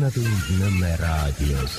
Õhtutund Nõmme raadios.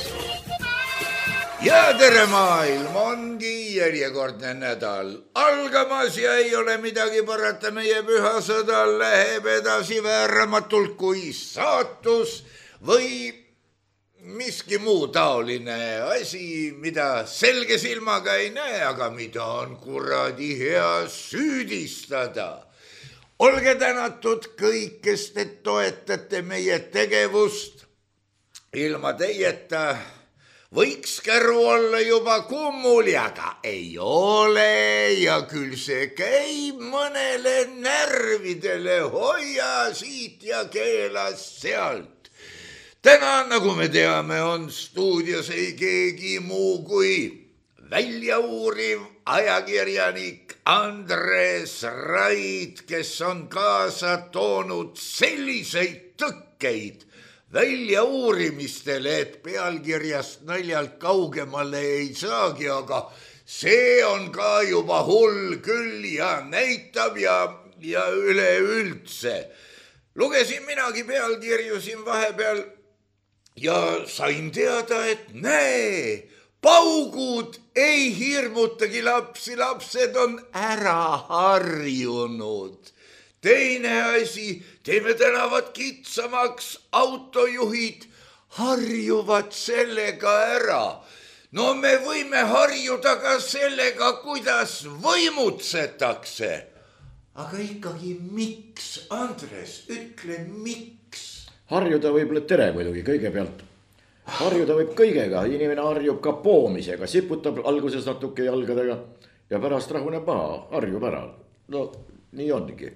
Ja tere maailm, ongi järjekordne nädal algamas ja ei ole midagi parata, meie pühasõda läheb edasi vääramatult kui saatus või miski muu taoline asi, mida selge silmaga ei näe, aga mida on kuradi hea süüdistada. Olge tänatud kõik, kes te toetate meie tegevust. Ilma teieta võiks käru olla juba kummul, aga ei ole ja küll see käib mõnele närvidele, hoia siit ja keela sealt. Täna, nagu me teame, on stuudios ei keegi muu kui väljauuriv ajakirjanik Andres Raid, kes on kaasa toonud selliseid tõkkeid väljauurimistele, et pealkirjast naljalt kaugemale ei saagi, aga see on ka juba hull küll ja näitab ja üleüldse. Lugesin minagi pealkirju siin vahepeal ja sain teada, et näe, paugud ei hirmutagi lapsi, lapsed on ära harjunud. Teine asi, teeme tänavad kitsamaks, autojuhid harjuvad sellega ära. No me võime harjuda ka sellega, kuidas võimutsetakse. Aga ikkagi miks, Andres, ütle miks? Harjuda võib tere muidugi kõigepealt. Harjuda võib kõigega, inimene harjub ka poomisega, siputab alguses natuke jalgadega ja pärast rahuneb maha, harjub ära. No nii ongi.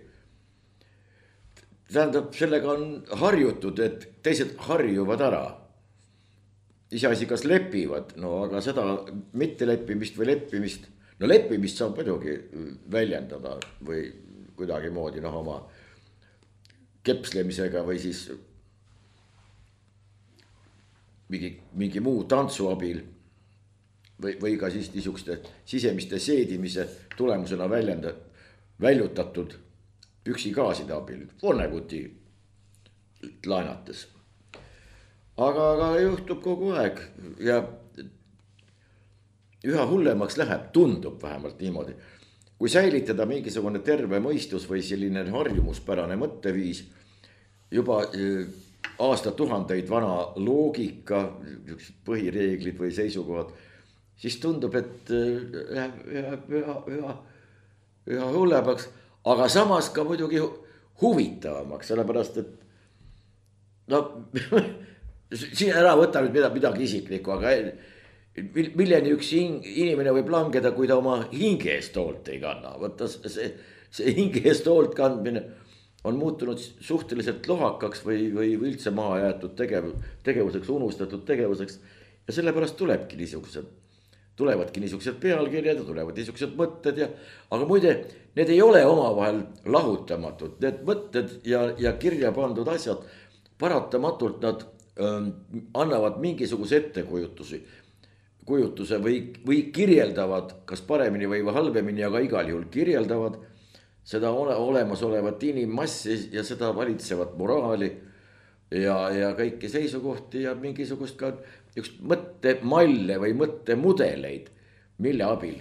Tähendab, sellega on harjutud, et teised harjuvad ära. Iseasi, kas lepivad, no aga seda mitte leppimist või leppimist, no leppimist saab muidugi väljendada või kuidagi moodi oma kepslemisega või siis mingi muu tantsu abil või ka siis niisuguste sisemiste seedimise tulemusena väljutatud püksigaaside abil, vorneguti laenates. Aga juhtub kogu aeg ja üha hullemaks läheb, tundub vähemalt niimoodi. Kui säilitada mingisugune terve mõistus või selline harjumuspärane mõtteviis, juba aastatuhandeid vana loogika, põhireeglid või seisukohad, siis tundub, et üha hullemaks, aga samas ka muidugi huvitavamaks, sellepärast, et no, siin ära võta nüüd midagi isiklikku, aga milleni üks inimene võib langeda, kui ta oma hinge eest hoolt ei kanna. Võtta see hinge eest hoolt kandmine on muutunud suhteliselt lohakaks või üldse maha jäetud tegevuseks, unustatud tegevuseks. Ja sellepärast tulevadki niisugused pealkirjad ja tulevad niisugused mõtted aga muide, need ei ole omavahel lahutamatud. Need mõtted ja kirja pandud asjad paratamatult nad annavad mingisuguse ettekujutuse või kirjeldavad kas paremini või halvemini, aga igal juhul kirjeldavad seda olemasolevat inimmassi ja seda valitsevat moraali ja kõiki seisukohti ja mingisugust ka üks mõttemalle või mõttemudeleid, mille abil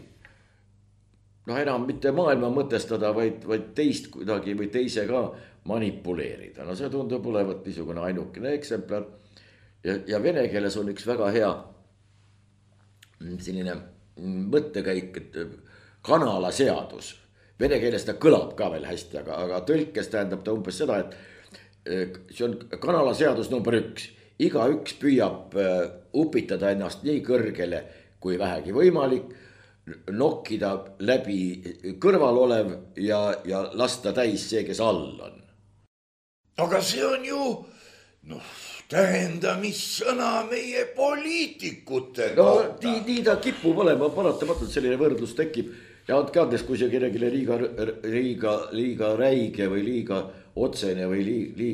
enam mitte maailma mõtestada, vaid teist kuidagi või teise ka manipuleerida. No see tundub olevat niisugune ainukene eksemplar ja vene keeles on üks väga hea selline mõttekäik, et kanalaseadus. Vene keeles ta kõlab ka veel hästi, aga tõlkes tähendab ta umbes seda, et see on kanalaseadus number 1. Igaüks püüab upitada ennast nii kõrgele kui vähegi võimalik, nokkida läbi kõrval olev ja lasta täis see, kes all on. Aga see on ju, tähendamissõna meie poliitikute kohta. No nii ta kipub olema, paratamatult selline võrdlus tekib. Ja andke andes, kui see kellelegi liiga räige või liiga otsene või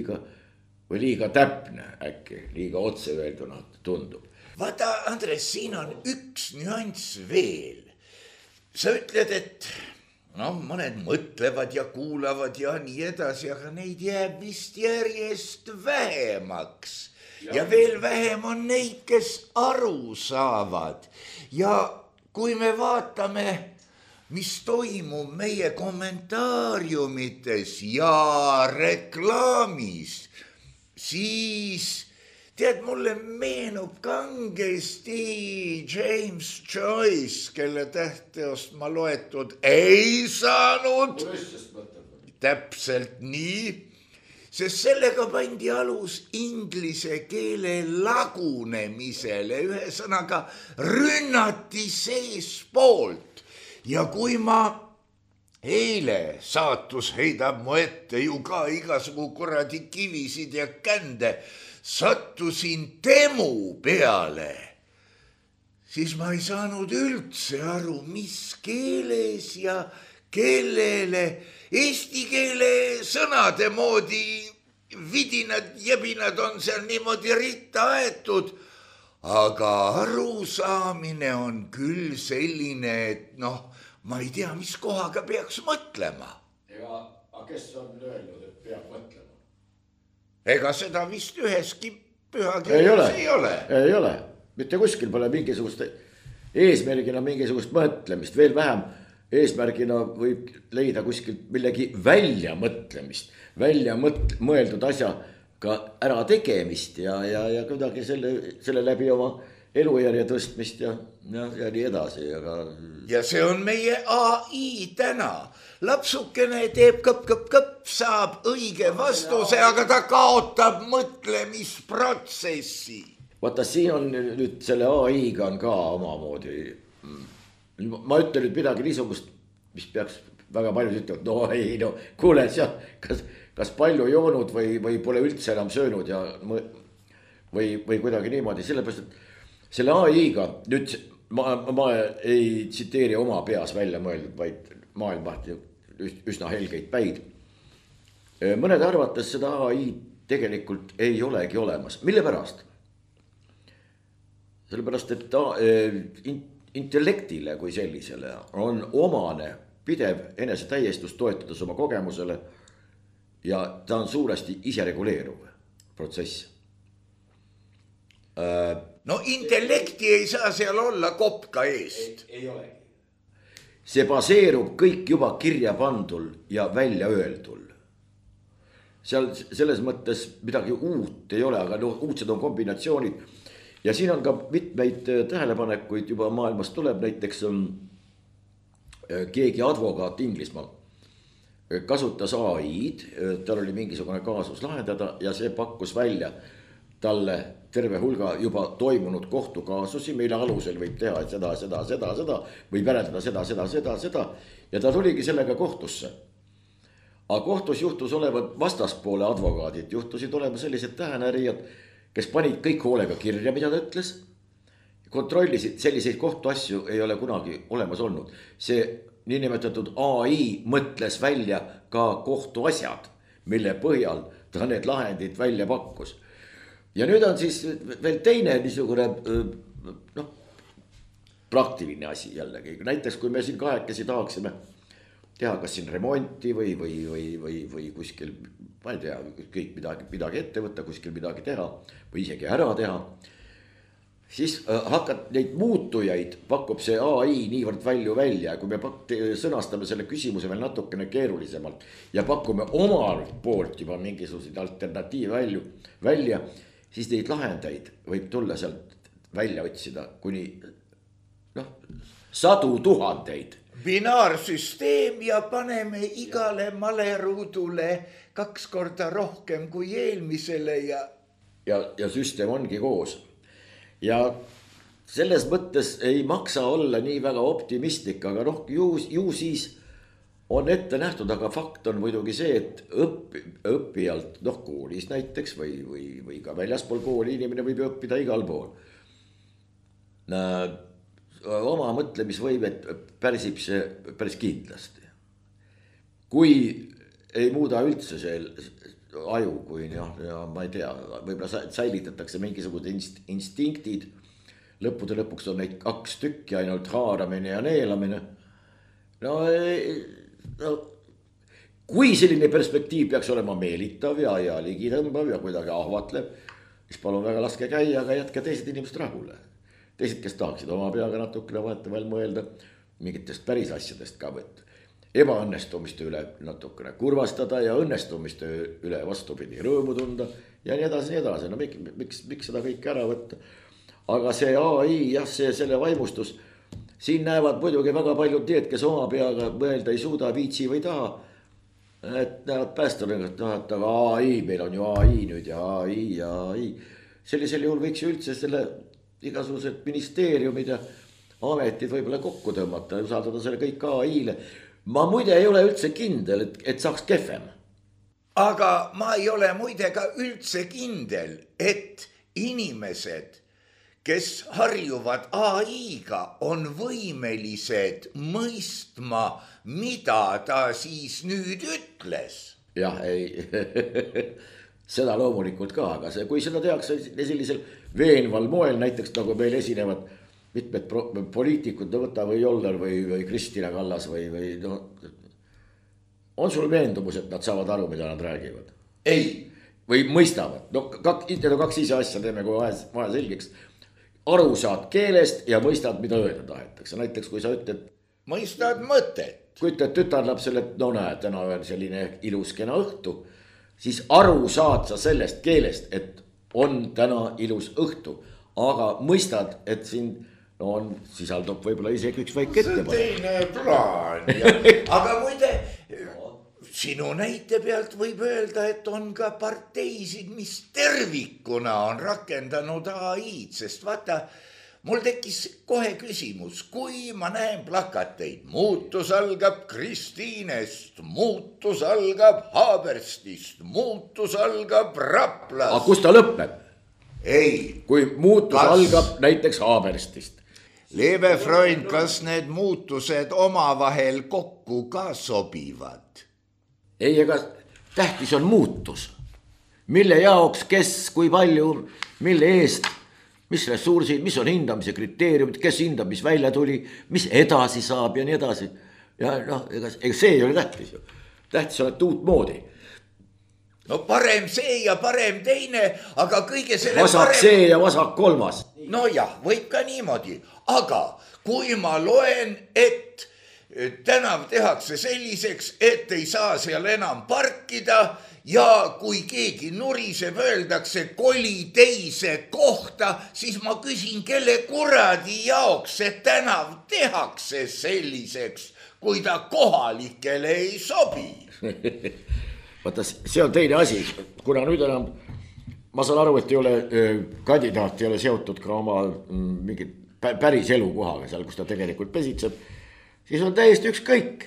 liiga täpne äkki, liiga otse öelduna tundub. Vaata, Andres, siin on üks nüanss veel. Sa ütled, et mõned mõtlevad ja kuulavad ja nii edasi, aga neid jääb vist järjest vähemaks. ja veel vähem on neid, kes aru saavad. Ja kui me vaatame, mis toimub meie kommentaariumites ja reklaamis, siis tead, mulle meenub kangesti James Joyce, kelle tähteost ma loetud ei saanud. Täpselt nii, sest sellega pandi alus inglise keele lagunemisele, ühesõnaga rünnati seespoolt. Ja kui ma eile saatus heidab mu ette ju ka igasugu kuradi kivisid ja kände, sattusin Temu peale, siis ma ei saanud üldse aru, mis keeles ja kellele. Eesti keele sõnade moodi vidinad, jebinad on seal niimoodi ritta aetud, aga arusaamine on küll selline, et ma ei tea, mis kohaga peaks mõtlema. Aga kes on öelnud, et peab mõtlema? Ega seda vist üheski pühakirjas ei ole. Ei ole, mitte kuskil pole mingisugust eesmärgina mingisugust mõtlemist, veel vähem eesmärgina võib leida kuskilt millegi väljamõtlemist, mõeldud asja ka ära tegemist ja kuidagi selle läbi oma elujärje tõstmist ja nii edasi. Ja see on meie AI täna. Lapsukene teeb kõpp, saab õige vastuse, aga ta kaotab mõtlemisprotsessi. Vaata, siin on nüüd selle AI-ga on ka omamoodi. Ma ütlen nüüd midagi niisugust, mis peaks väga paljud ütlevad, kuule, kas palju joonud või pole üldse enam söönud ja või kuidagi niimoodi, sellepärast, et selle AI-ga nüüd ma ei tsiteeri oma peas välja mõeldud, vaid maailmahti üsna helgeid päid. Mõnede arvates seda AI tegelikult ei olegi olemas. Mille pärast? Sellepärast, et intellektile kui sellisele on omane pidev enesetäiestus toetades oma kogemusele ja ta on suuresti isereguleeruv protsess. No intellekti ei saa seal olla kopka eest. Ei olegi. See baseerub kõik juba kirja pandul ja välja öeldul. Seal selles mõttes midagi uut ei ole, aga uudsed on kombinatsioonid. Ja siin on ka mitmeid tähelepanekuid juba maailmas tuleb, näiteks keegi advokaat Inglismaal kasutas AI-d, tal oli mingisugune kaasus lahendada ja see pakkus välja talle terve hulga juba toimunud kohtukaasusi, mille alusel võib teha seda, võib järeldada seda ja ta tuligi sellega kohtusse. Aga kohtus juhtus olevat vastaspoole advokaadid, juhtusid olema sellised tähenärijad, kes panid kõik hoolega kirja, mida ta ütles, kontrollisid, selliseid kohtuasju ei ole kunagi olemas olnud. See niinimetatud AI mõtles välja ka kohtuasjad, mille põhjal ta need lahendid välja pakkus. Ja nüüd on siis veel teine niisugune praktiline asi jällegi. Näiteks kui me siin kahekesi tahaksime teha kas siin remonti või kuskil, ma ei tea, kõik midagi ette võtta, kuskil midagi teha või isegi ära teha, siis hakkad neid muutujaid pakub see AI niivõrd palju välja, kui me sõnastame selle küsimuse veel natukene keerulisemalt ja pakume omalt poolt juba mingisuguseid alternatiive välja, siis neid lahendaid võib tulla sealt välja otsida kuni sadu tuhandeid. Binaarsüsteem ja paneme igale maleruudule 2 korda rohkem kui eelmisele ja süsteem ongi koos. Ja selles mõttes ei maksa olla nii väga optimistlik, aga ju siis on ette nähtud, aga fakt on muidugi see, et õppijalt, koolis näiteks või ka väljaspool kooli inimene võib õppida igal pool. Oma mõtlemisvõimet pärsib see päris kindlasti. Kui ei muuda üldse see aju, kui ma ei tea, võib-olla säilitatakse mingisugused instinktid, lõppude lõpuks on neid 2 tükki ainult haaramine ja neelamine. Kui selline perspektiiv peaks olema meelitav ja ligitõmbav ja kuidagi ahvatlev, siis palun väga laske käia, aga jätke teised inimesed rahule. Teised, kes tahaksid oma peaga natukene vahetevahel mõelda mingitest päris asjadest ka võtta. Ebaõnnestumiste üle natukene kurvastada ja õnnestumiste üle vastupidi rõõmu tunda ja nii edasi, nii edasi. No miks seda kõike ära võtta? Aga see AI, jah, selle vaimustus, siin näevad muidugi väga paljud need, kes oma peaga mõelda ei suuda, viitsi või taha. Et näevad päästelõngad, et aga AI, meil on ju AI nüüd ja AI. Sellisel juhul võiks ju üldse selle igasugused ministeeriumid ja ametid võib-olla kokku tõmmata ja usaldada selle kõik AI-le. Ma muide ei ole üldse kindel, et saaks kehvem. Aga ma ei ole muide ka üldse kindel, et inimesed, kes harjuvad AI-ga, on võimelised mõistma, mida ta siis nüüd ütles. Jah, ei, seda loomulikult ka, aga kui seda tehakse sellisel veenval moel, näiteks nagu meil esinevad mitmed poliitikud, võta või Joller või Kristina Kallas või no, on sul veendumus, et nad saavad aru, mida nad räägivad? Ei. Või mõistavad? No kaks ise asja teeme kohe selgeks. Aru saad keelest ja mõistad, mida öelda tahetakse. Näiteks kui sa ütled... Mõistad mõtet. Kui ütled tütarlapsele, et no näe, täna on selline ilus kena õhtu, siis aru saad sa sellest keelest, et on täna ilus õhtu. Aga mõistad, et siin sisaldub võib-olla isegi üks väike ettepanek. See on teine plaan. Aga muide, sinu näite pealt võib öelda, et on ka parteisid, mis tervikuna on rakendanud AI-d, sest vaata, mul tekkis kohe küsimus, kui ma näen plakateid, muutus algab Kristiinest, muutus algab Haaberstist, muutus algab Raplast. Aga kus ta lõpeb? Ei. Kui muutus algab näiteks Haaberstist. Leebe Freund, kas need muutused omavahel kokku ka sobivad? Ei, ega tähtis on muutus. Mille jaoks, kes, kui palju, mille eest, mis ressursid, mis on hindamise kriteeriumid, kes hindab, mis välja tuli, mis edasi saab ja nii edasi. Ja noh, ega see ei ole tähtis ju. Tähtis on, et uut moodi. No parem see ja parem teine, aga kõige selle vasak parem... see ja vasak kolmas. No jah, võib ka niimoodi, aga kui ma loen, et tänav tehakse selliseks, et ei saa seal enam parkida ja kui keegi nuriseb, öeldakse koli teise kohta, siis ma küsin, kelle kuradi jaoks see tänav tehakse selliseks, kui ta kohalikele ei sobi. Vaata, see on teine asi, kuna nüüd enam, ma saan aru, et ei ole, kandidaat ei ole seotud ka oma mingit päris elukohaga seal, kus ta tegelikult pesitseb, siis on täiesti ükskõik.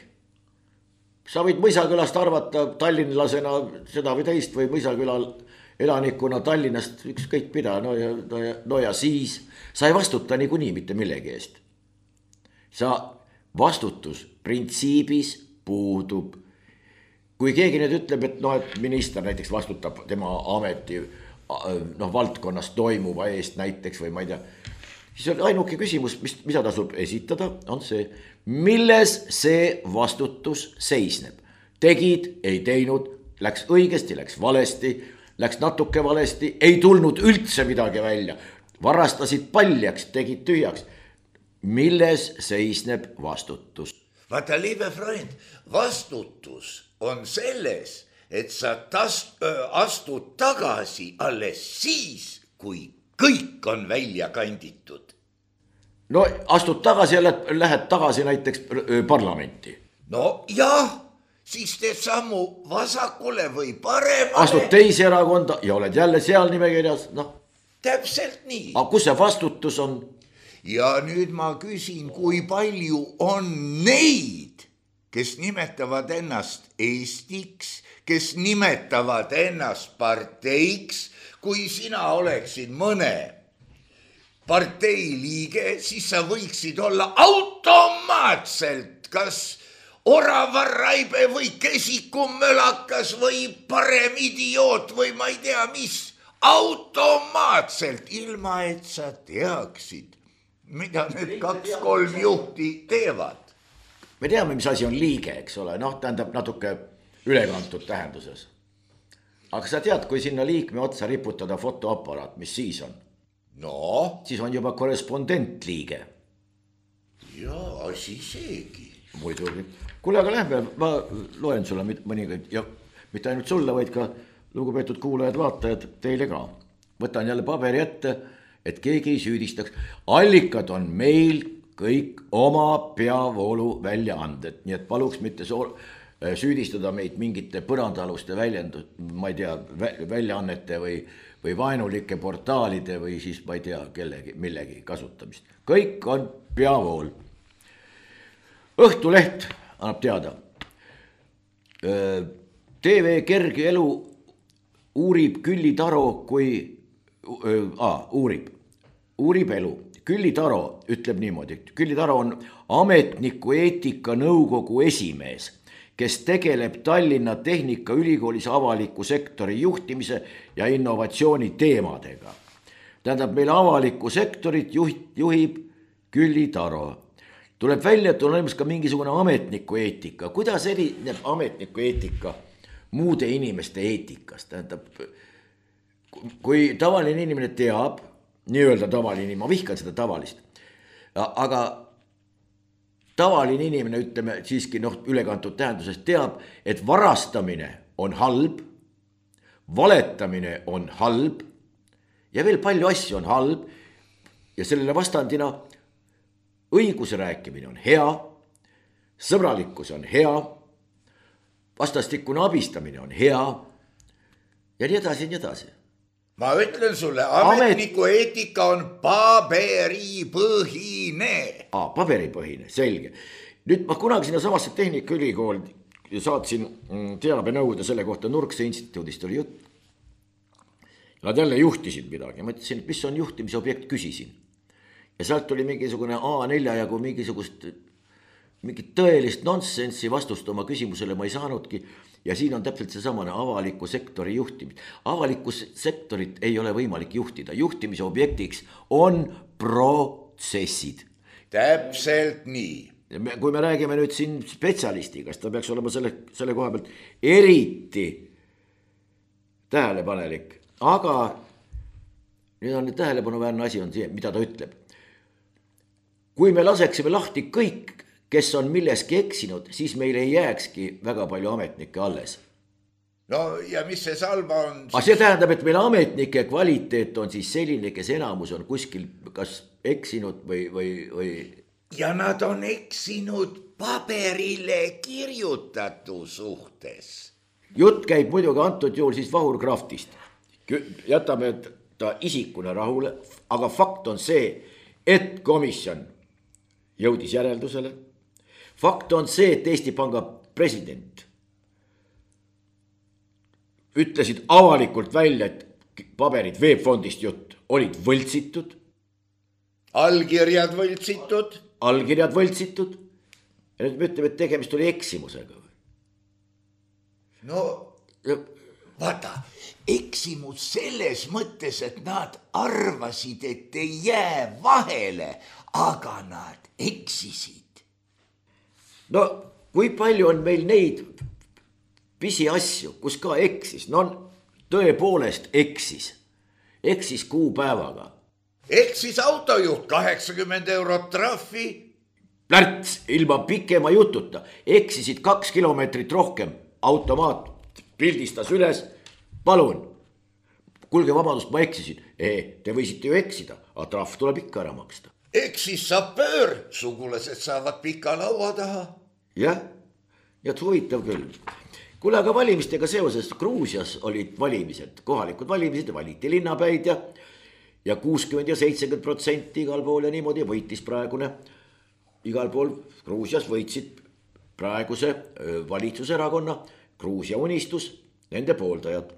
Sa võid Mõisakülast arvata tallinlasena seda või teist või Mõisakülal elanikuna Tallinnast ükskõik mida, no ja siis sa ei vastuta niikuinii mitte millegi eest. Sa vastutus printsiibis puudub. Kui keegi nüüd ütleb, et minister näiteks vastutab tema ameti valdkonnas toimuva eest näiteks või ma ei tea, siis on ainuke küsimus, mida tasub esitada, on see, milles see vastutus seisneb. Tegid, ei teinud, läks õigesti, läks valesti, läks natuke valesti, ei tulnud üldse midagi välja, varastasid paljaks, tegid tühjaks. Milles seisneb vastutus? Vaata, liebe Freund, vastutus on selles, et sa astud tagasi alles siis, kui kõik on välja kanditud. No astud tagasi ja lähed tagasi näiteks parlamenti. No jah, siis teed sammu vasakule või paremale. Astud teise erakonda ja oled jälle seal nimekirjas, noh. Täpselt nii. Aga kus see vastutus on? Ja nüüd ma küsin, kui palju on neid, kes nimetavad ennast Eestiks, kes nimetavad ennast parteiks. Kui sina oleksid mõne partei liige, siis sa võiksid olla automaatselt kas oravaraibe või kesikumölakas või parem idioot või ma ei tea mis. Automaatselt, ilma et sa teaksid, mida need 2-3 juhti teevad. Me teame, mis asi on liige, eks ole, tähendab natuke ülekantud tähenduses. aga sa tead, kui sinna liikme otsa riputada fotoaparaat, mis siis on? No. Siis on juba korrespondentliige. Jaa, siis seegi. Muidugi. Kuule, aga lähme, ma loen sulle mõningaid ja mitte ainult sulle, vaid ka lugupeetud kuulajad, vaatajad, teile ka. Võtan jälle paberi ette, et keegi ei süüdistaks. Allikad on meil kõik oma peavoolu väljaanded, nii et paluks mitte süüdistada meid mingite põrandaaluste ma ei tea, väljaannete või vaenulike portaalide või siis ma ei tea millegi kasutamist. Kõik on peavool. Õhtuleht annab teada. TV Kerge elu uurib Külli Taro uurib elu. Külli Taro ütleb niimoodi, et Külli Taro on ametniku eetika nõukogu esimees, kes tegeleb Tallinna Tehnikaülikoolis avaliku sektori juhtimise ja innovatsiooni teemadega. Tähendab, meil avalikku sektorit juhib Külli Taro. Tuleb välja, et on olemas ka mingisugune ametniku eetika. Kuidas erineb ametniku eetika muude inimeste eetikast? Tähendab, kui tavaline inimene teab, nii-öelda tavaline, ma vihkan seda tavalist, aga tavaline inimene, ütleme siiski ülekantud tähenduses teab, et varastamine on halb, valetamine on halb ja veel palju asju on halb ja sellele vastandina õiguse rääkimine on hea, sõbralikkus on hea, vastastikune abistamine on hea ja nii edasi ja nii edasi. Ma ütlen sulle, ametniku eetika on paberipõhine. Paberipõhine, selge. Nüüd ma kunagi sinna samasse Tehnikaülikooli saatsin teabenõude selle kohta, Nurkse instituudist oli jutt. Nad jälle juhtisid midagi, ma ütlesin, et mis on juhtimise objekt, küsisin. Ja sealt tuli mingisugune A4 jagu mingit tõelist nonsensi vastust oma küsimusele ma ei saanudki. Ja siin on täpselt see samane avaliku sektori juhtimist. Avalikku sektorit ei ole võimalik juhtida. Juhtimise objektiks on protsessid. Täpselt nii. Kui me räägime nüüd siin spetsialistiga, ta peaks olema selle koha pealt eriti tähelepanelik. Aga nüüd on tähelepanuväärne asi on see, mida ta ütleb. Kui me laseksime lahti kõik, kes on milleski eksinud, siis meil ei jääkski väga palju ametnikke alles. No ja mis see salva on? Aga see tähendab, et meil ametnike kvaliteet on siis selline, kes enamus on kuskil kas eksinud või... Ja nad on eksinud paberile kirjutatu suhtes. Jutt käib muidugi antud juhul siis Vahur Kraftist. Jätame ta isikuna rahule, aga fakt on see, et komisjon jõudis järeldusele. Fakt on see, et Eesti Panga president ütlesid avalikult välja, et paberid Veebfondist jutt olid võltsitud. Allkirjad võltsitud. Allkirjad võltsitud. Ja nüüd me ütleme, et tegemist oli eksimusega. No, vaata, eksimus selles mõttes, et nad arvasid, et ei jää vahele, aga nad eksisid. No, kui palju on meil neid pisiasju, kus ka eksis? No, tõepoolest eksis. Eksis kuupäevaga. Eksis autojuht 80 eurot trahvi. Plärts ilma pikema jututa. Eksisid 2 kilomeetrit rohkem. Automaat pildistas üles. Palun. Kuulge, vabandust, ma eksisin. Te võisite ju eksida, aga trahv tuleb ikka ära maksta. Eksis sapöör. Sugulased saavad pika laua taha. Jah, ja huvitav küll. Kuule, aga valimistega seoses Gruusias olid valimised, kohalikud valimised, valiti linnapäid ja 60 ja 70% igal pool ja niimoodi võitis praegune. Igal pool Gruusias võitsid praeguse valitsuserakonna Gruusia unistus, nende pooldajad.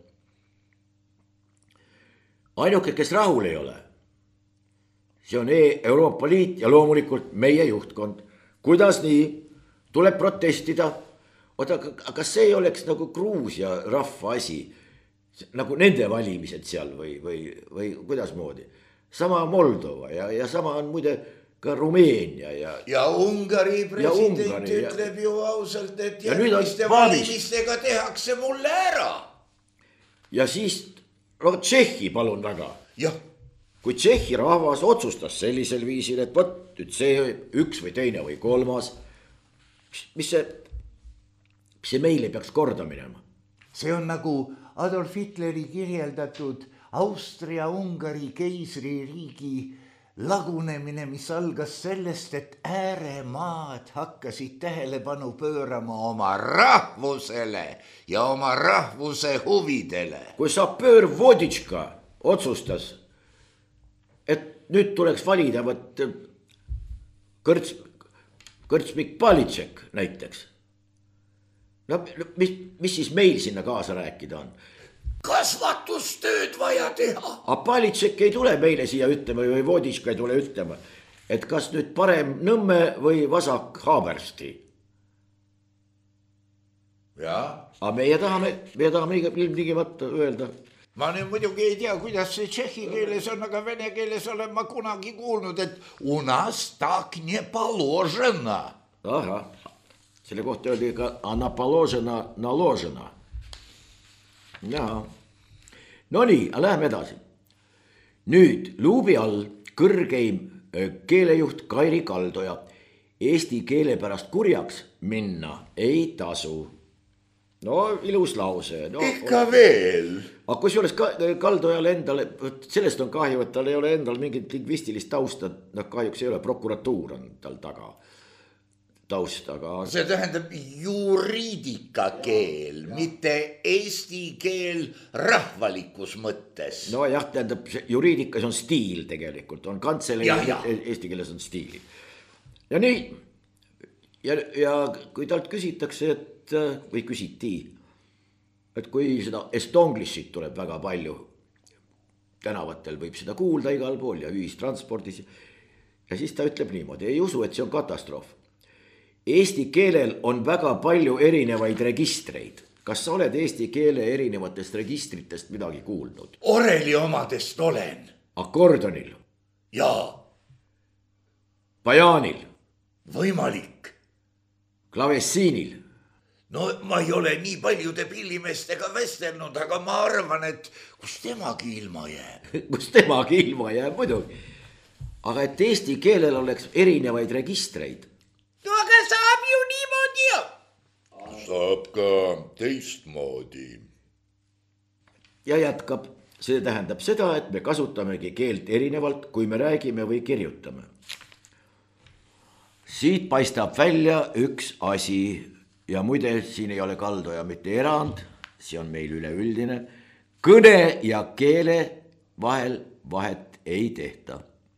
Ainuke, kes rahul ei ole, see on Euroopa Liit ja loomulikult meie juhtkond. Kuidas nii? Tuleb protestida. Oota, kas see ei oleks nagu Gruusia rahva asi? Nagu nende valimised seal või kuidas moodi? Sama Moldova ja sama on muide ka Rumeenia ja Ungari president ütleb ju ausalt, et järgmiste valimistega tehakse mulle ära. ja siis no Tšehhi palun väga. jah, kui Tšehhi rahvas otsustas sellisel viisil, et vot nüüd see üks või teine või kolmas, mis see meile peaks korda minema? see on nagu Adolf Hitleri kirjeldatud Austria-Ungari keisririigi lagunemine, mis algas sellest, et ääremaad hakkasid tähelepanu pöörama oma rahvusele ja oma rahvuse huvidele. kui sapöör Voditška otsustas, et nüüd tuleks valida võt kõrtsmik Palitšek näiteks. No mis siis meil sinna kaasa rääkida on? Kasvatustööd vaja teha. A Palitšek ei tule meile siia ütlema või Voditška ei tule ütlema, et kas nüüd parem Nõmme või vasak Haabersti. Aga meie tahame ilmtingimata öelda. Ma nüüd muidugi ei tea, kuidas see tšehhi keeles on, aga vene keeles olen ma kunagi kuulnud, et u nas tak ne paložena. Ahah, selle kohta öeldi ka ana paložena naložena. Jaa. No nii, läheme edasi. Nüüd luubi all kõrgeim keelejuht Kairi Kaldoja. Eesti keele pärast kurjaks minna ei tasu. No ilus lause. No, ikka veel. Aga kui see oleks Kaldojal endale, sellest on kahju, et tal ei ole endal mingit lingvistilist tausta, kahjuks ei ole, prokuratuur on tal taga taust, aga... See tähendab juriidika keel, mitte eesti keel rahvalikus mõttes. No jah, tähendab, juriidikas on stiil tegelikult, on kantsele ja eesti keeles on stiili. Ja nii, ja kui talt küsitakse, või küsiti, et kui seda estonglishit tuleb väga palju, tänavatel võib seda kuulda igal pool ja ühistranspordis, ja siis ta ütleb niimoodi, ei usu, et see on katastroof. Eesti keelel on väga palju erinevaid registreid. Kas sa oled eesti keele erinevatest registritest midagi kuulnud? Oreli omadest olen. Akordonil? Jaa. Bajaanil? Võimalik. Klavessiinil? No ma ei ole nii paljude pillimeestega vestelnud, aga ma arvan, et kus temagi ilma jääb. Kus temagi ilma jääb, muidugi. Aga et eesti keelel oleks erinevaid registreid. No aga saab ju niimoodi. Saab ka teistmoodi. Ja jätkab, see tähendab seda, et me kasutamegi keelt erinevalt, kui me räägime või kirjutame. Siit paistab välja üks asi. Ja muide, siin ei ole Kaldoja mitte erand, see on meil üleüldine. Kõne ja keele vahel vahet ei tehta.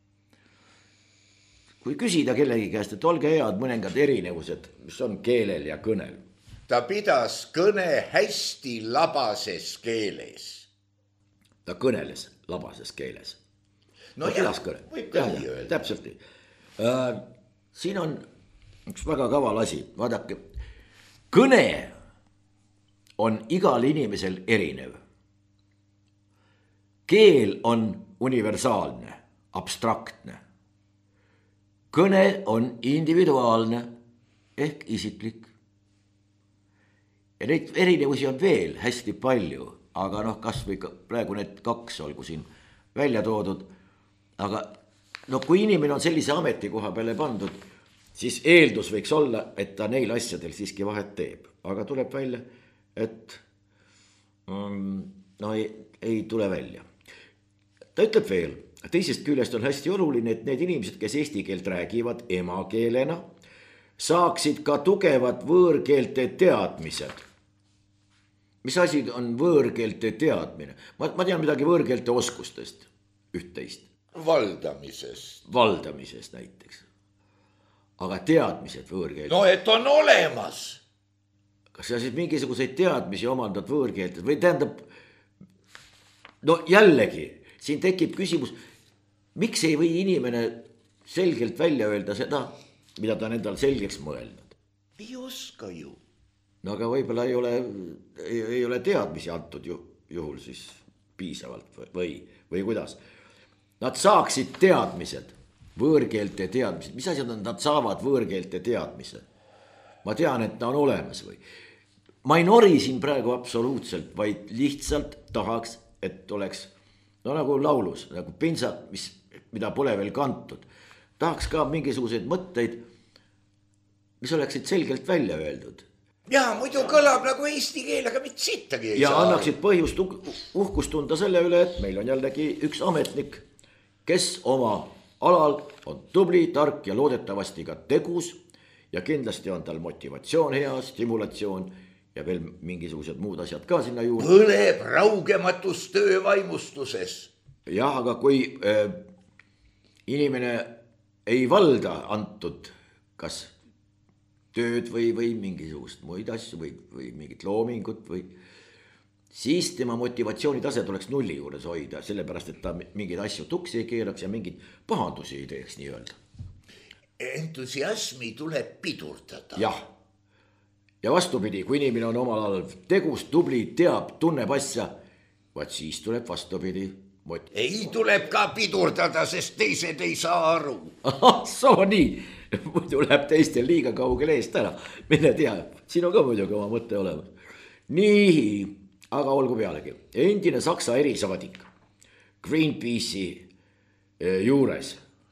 Kui küsida kellegi käest, et olge head mõningad erinevused, mis on keelel ja kõnel. Ta pidas kõne hästi labases keeles. Ta kõneles labases keeles. No jah, võib ka nii öelda. Täpselt nii. Siin on üks väga kaval asi, vaadake. Kõne on igal inimesel erinev. Keel on universaalne, abstraktne. Kõne on individuaalne ehk isiklik. Ja neid erinevusi on veel hästi palju, aga kas või praegu need kaks olgu siin välja toodud. Aga kui inimene on sellise ametikoha peale pandud, siis eeldus võiks olla, et ta neil asjadel siiski vahet teeb. Aga tuleb välja, et ei tule välja. Ta ütleb veel, teisest küljest on hästi oluline, et need inimesed, kes eesti keelt räägivad emakeelena, saaksid ka tugevad võõrkeelte teadmised. Mis asi on võõrkeelte teadmine? Ma tean midagi võõrkeelte oskustest, üht-teist. Valdamisest näiteks. Aga teadmised võõrkeeltes. No et on olemas. Kas sa siis mingisuguseid teadmisi omandad võõrkeeltes või tähendab, jällegi, siin tekib küsimus, miks ei või inimene selgelt välja öelda seda, mida ta on endal selgeks mõelnud? Ei oska ju. No aga võib-olla ei ole teadmisi antud juhul siis piisavalt või kuidas. Nad saaksid teadmised. Võõrkeelte teadmised, mis asjad on, nad saavad võõrkeelte teadmise. Ma tean, et ta on olemas või. ma ei nori siin praegu absoluutselt, vaid lihtsalt tahaks, et oleks no nagu laulus, nagu pinsa, mida pole veel kantud. Tahaks ka mingisuguseid mõtteid, mis oleksid selgelt välja öeldud. Ja muidu kõlab nagu eesti keel, aga mitte sittagi ei ja saa. annaksid põhjust uhkust tunda selle üle, et meil on jällegi üks ametnik, kes oma alal on tubli, tark ja loodetavasti ka tegus ja kindlasti on tal motivatsioon hea, stimulatsioon ja veel mingisugused muud asjad ka sinna juurde. Põleb raugematus töövaimustuses. Jah, aga kui inimene ei valda antud kas tööd või mingisugust muid asju või mingit loomingut või siis tema motivatsioonitase tuleks nulli juures hoida, sellepärast et ta mingeid asju tuksi ei keeraks ja mingeid pahandusi ei teeks nii öelda. Entusiasmi tuleb pidurdada. Jah. Ja vastupidi, kui inimene on omal alal tegus, tubli, teab, tunneb asja, vaat siis tuleb vastupidi. Ei tuleb ka pidurdada, sest teised ei saa aru. Soo nii. Muidu läheb teistel liiga kaugele eest ära. Mine tea, siin on ka muidugi oma mõte olemas. Nii, aga olgu pealegi. Endine Saksa erisaadik Greenpeace'i juures.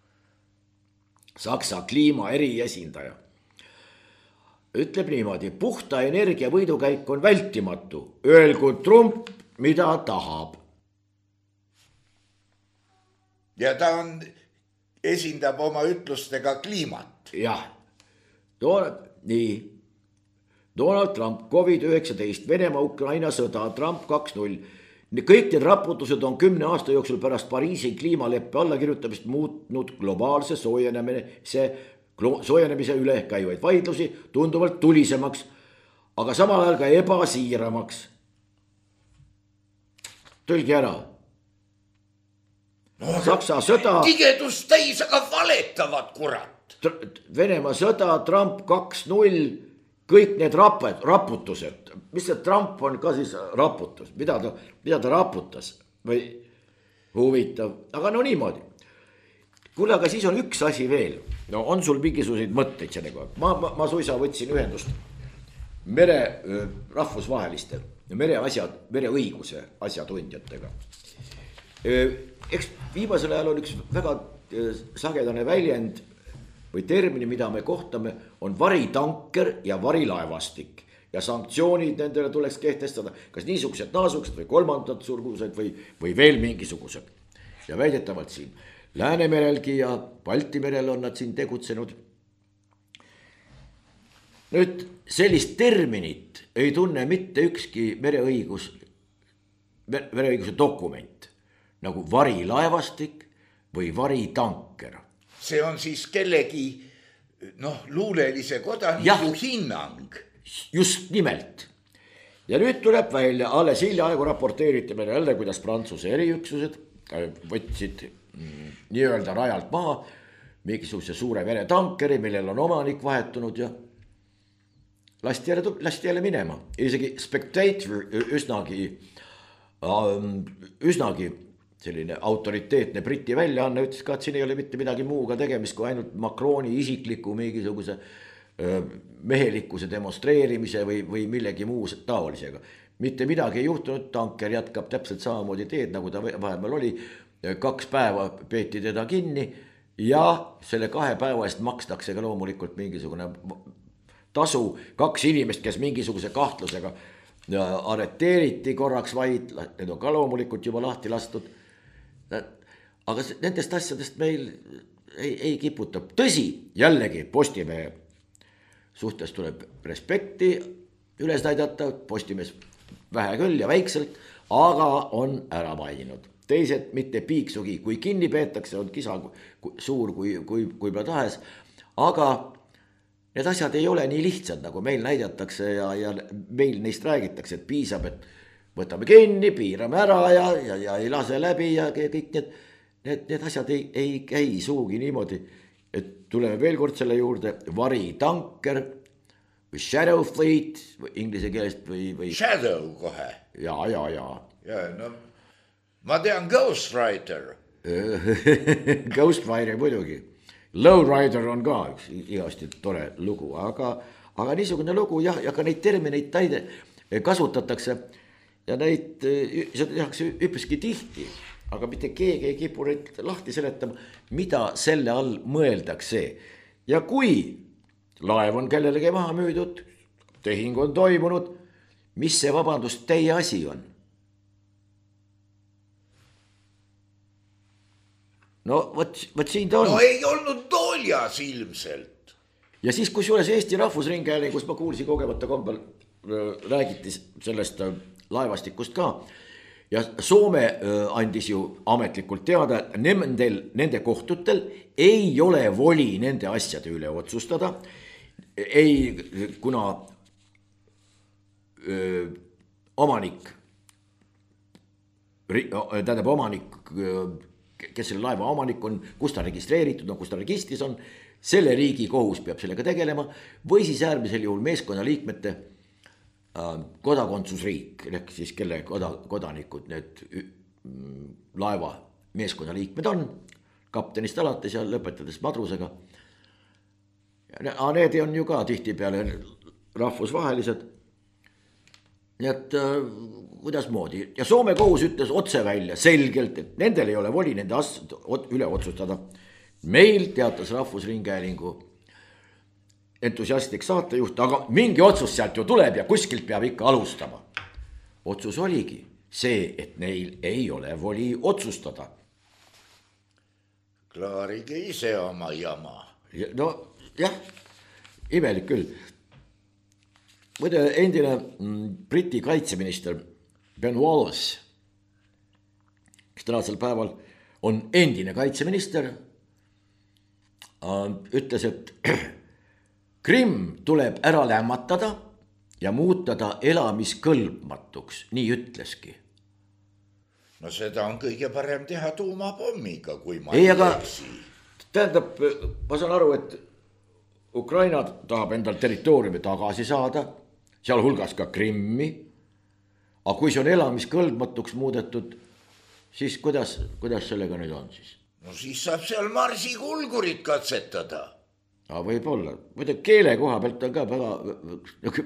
Saksa kliima eriesindaja. Ütleb niimoodi, puhta energia võidukäik on vältimatu. Öelgu Trump, mida tahab. Ja ta esindab oma ütlustega kliimat. Jah, nii. Donald Trump, COVID-19, Venemaa-Ukraina sõda, Trump 2.0. Kõik need raputused on 10 aasta jooksul pärast Pariisi kliimaleppe allakirjutamist muutnud globaalse soojenemise üle käivaid vaidlusi tunduvalt tulisemaks, aga samal ajal ka ebasiiramaks. Tõlgi ära. Saksa sõda. Tigedust täis, aga valetavad, kurat. Venemaa sõda, Trump 2.0, kõik need raputused. Mis see Trump on ka siis raputus? Mida ta raputas? Või huvitav, aga no niimoodi. Kuule, aga siis on üks asi veel. No on sul mingisuguseid mõtteid selle koha? Ma suisa võtsin ühendust rahvusvaheliste mereõiguse asjatundjatega. Eks viimasel ajal on üks väga sagedane väljend või termini, mida me kohtame, on varitanker ja varilaevastik. Ja sanktsioonid nendele tuleks kehtestada, kas niisugused, naasugused või kolmandad surgused või veel mingisugused. Ja väidetavalt siin Läänemerelgi ja Balti merel on nad siin tegutsenud. Nüüd sellist terminit ei tunne mitte ükski mereõiguse dokument, nagu varilaevastik või varitanker. See on siis kellegi luulelise kodaniku hinnang. Just nimelt. Ja nüüd tuleb välja, alles hiljaaegu raporteeriti meile jälle, kuidas Prantsuse eriüksused võtsid nii-öelda rajalt maha mingisuguse suure veretankeri, millel on omanik vahetunud ja lasti jälle minema. Isegi Spectator üsnagi selline autoriteetne Briti väljaanne ütles ka, et siin ei ole mitte midagi muuga tegemist kui ainult Macroni isikliku mingisuguse mehelikkuse demonstreerimise või millegi muu taolisega. Mitte midagi ei juhtunud, tanker jätkab täpselt samamoodi teed, nagu ta vahepeal oli. 2 päeva peeti teda kinni ja selle 2 päeva eest makstakse ka loomulikult mingisugune tasu. 2 inimest, kes mingisuguse kahtlusega arreteeriti korraks vaid, need on ka loomulikult juba lahti lastud. Aga nendest asjadest meil ei kiputa. Tõsi, jällegi Postimehe suhtes tuleb respekti üles näidata, Postimees vähe küll ja väikselt, aga on ära maininud. Teised mitte piiksugi, kui kinni peetakse, on kisa suur kui tahes, aga need asjad ei ole nii lihtsad, nagu meil näidatakse ja meil neist räägitakse, et piisab, et võtame kinni, piirame ära ja ei lase läbi ja kõik need asjad ei käi suugi niimoodi, et tuleme veel kord selle juurde, varitanker või shadow fleet või inglise keelest või... Shadow kohe. Ja, no ma tean Ghost Rider. Ghost Rider muidugi. Low Rider on ka üks igasti tore lugu, aga aga niisugune lugu jah, ja ka neid termineid kasutatakse ja neid seda tehakse üpriski tihti, aga mitte keegi ei kipu neid lahti seletama, mida selle all mõeldakse. Ja kui laev on kellelegi maha müüdud, tehing on toimunud, mis see vabandust teie asi on? No võt siin ta on. No ei olnud Toljas ilmselt. Ja siis kusjuures Eesti Rahvusringhäälingus ma kuulsin kogemata kombel räägiti sellest laevastikust ka. Ja Soome andis ju ametlikult teada, nende kohtutel ei ole voli nende asjade üle otsustada. Ei, kuna omanik, kes selle laeva omanik on, kus ta registreeritud on, kus ta registris on, selle riigi kohus peab sellega tegelema või siis äärmisel juhul meeskonna liikmete kodakondsusriik, ehk siis kelle kodanikud need laeva meeskonna liikmed on, kaptenist alates ja lõpetades madrusega. Need on ju ka tihtipeale rahvusvahelised. Nii et kuidas moodi. Ja Soome kohus ütles otse välja selgelt, et nendel ei ole voli nende üle otsustada. Meil teatas Rahvusringhäälingu entusiastlik saatejuht, aga mingi otsus sealt ju tuleb ja kuskilt peab ikka alustama. Otsus oligi see, et neil ei ole voli otsustada. Klaarige ise oma jama. No jah, imelik küll. Muide, endine Briti kaitseminister Ben Wallace, kes tänasel päeval on endine kaitseminister, ütles, et Krimm tuleb ära lämmatada ja muutada elamiskõlbmatuks, nii ütleski. No seda on kõige parem teha tuumapommiga, kui ma ei eksi. Tähendab, ma saan aru, et Ukraina tahab endal territooriumi tagasi saada, seal hulgas ka Krimmi, aga kui see on elamiskõlbmatuks muudetud, siis kuidas sellega nüüd on siis? No siis saab seal Marsi kulgurit katsetada. Võib-olla, muide keele koha pealt on ka väga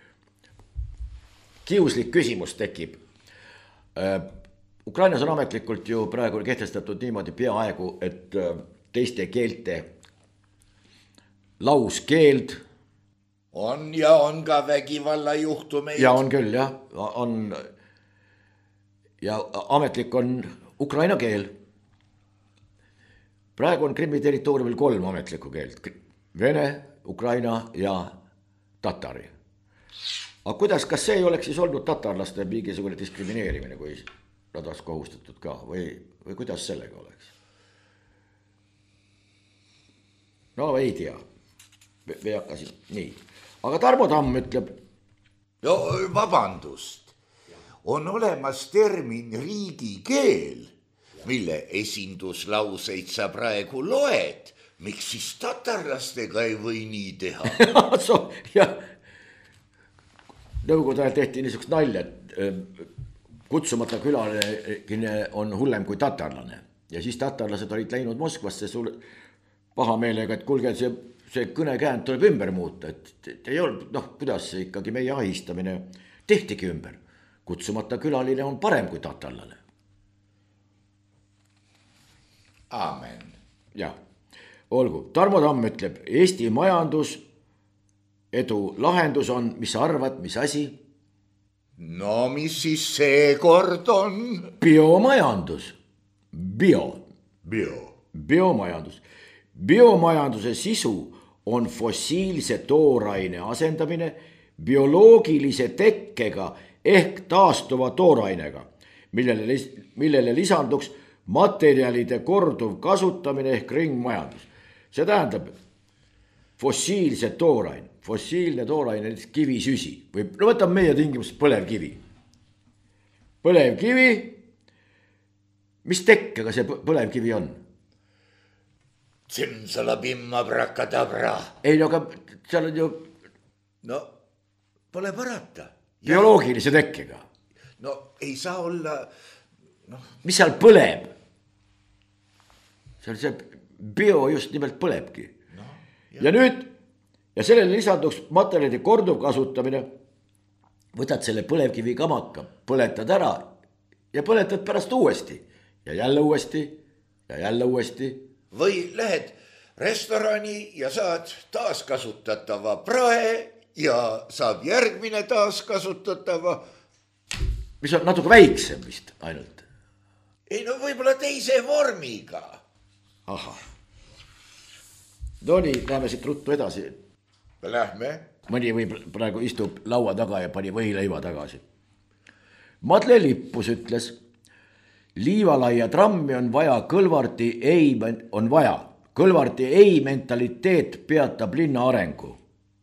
kiuslik küsimus tekib. Ukrainas on ametlikult ju praegu kehtestatud niimoodi peaaegu, et teiste keelte lauskeeld on ja on ka vägivalla juhtumeid. Ja on küll, jah. On, ja ametlik on ukraina keel. Praegu on Krimmi territooriumil 3 ametlikku keelt. Vene, Ukraina ja tatari. Aga kuidas, kas see ei oleks siis olnud tatarlaste mingisugune diskrimineerimine, kui nad oleks kohustatud ka? Või kuidas sellega oleks? No ei tea. Me hakkasin nii. Aga Tarmo Tamm ütleb. No vabandust, on olemas termin riigikeel, mille esinduslauseid sa praegu loed. Miks siis tatarlastega ei või nii teha? Nõukogude ajal tehti niisugust nalja, et kutsumata külaline on hullem kui tatarlane. Ja siis tatarlased olid läinud Moskvasse pahameelega, et kuulge, see kõnekäänd tuleb ümber muuta, et ei olnud, kuidas see ikkagi meie ahistamine tehtigi ümber. Kutsumata külaline on parem kui tatarlane. Aamen. Jah, olgu. Tarmo Tamm ütleb, Eesti majandus edu lahendus on, mis sa arvad, mis asi? No mis siis seekord on? Biomajandus. Biomajandus. Biomajanduse sisu on fossiilse tooraine asendamine bioloogilise tekkega ehk taastuva toorainega, millele lisanduks materjalide korduv kasutamine ehk ringmajandus. See tähendab fossiilse tooraine. Fossiilne tooraine on kivisüsi või no võtame meie tingimused põlevkivi. Põlevkivi, mis tekkega see põlevkivi on? Tsimsalabimma brakadabra. Ei, aga seal on ju... No, pole parata. Bioloogilise tekkega. No, ei saa olla... No. Mis seal põleb? Seal see bio just nimelt põlebki. No, ja nüüd ja sellele lisanduks materjalide korduvkasutamine. Võtad selle põlevkivi kamaka, põletad ära ja põletad pärast uuesti ja jälle uuesti ja jälle uuesti. Või lähed restorani ja saad taaskasutatava prae ja saab järgmine taaskasutatava. Mis on natuke väiksem vist ainult. Ei no võib-olla teise vormiga. Ahah. No nii, läheme siit ruttu edasi. Lähme. Mõni võib praegu istub laua taga ja pani võileiva tagasi. Madle Lippus ütles, Liivalaia trammi on vaja, Kõlvarti ei mentaliteet peatab linna arengu.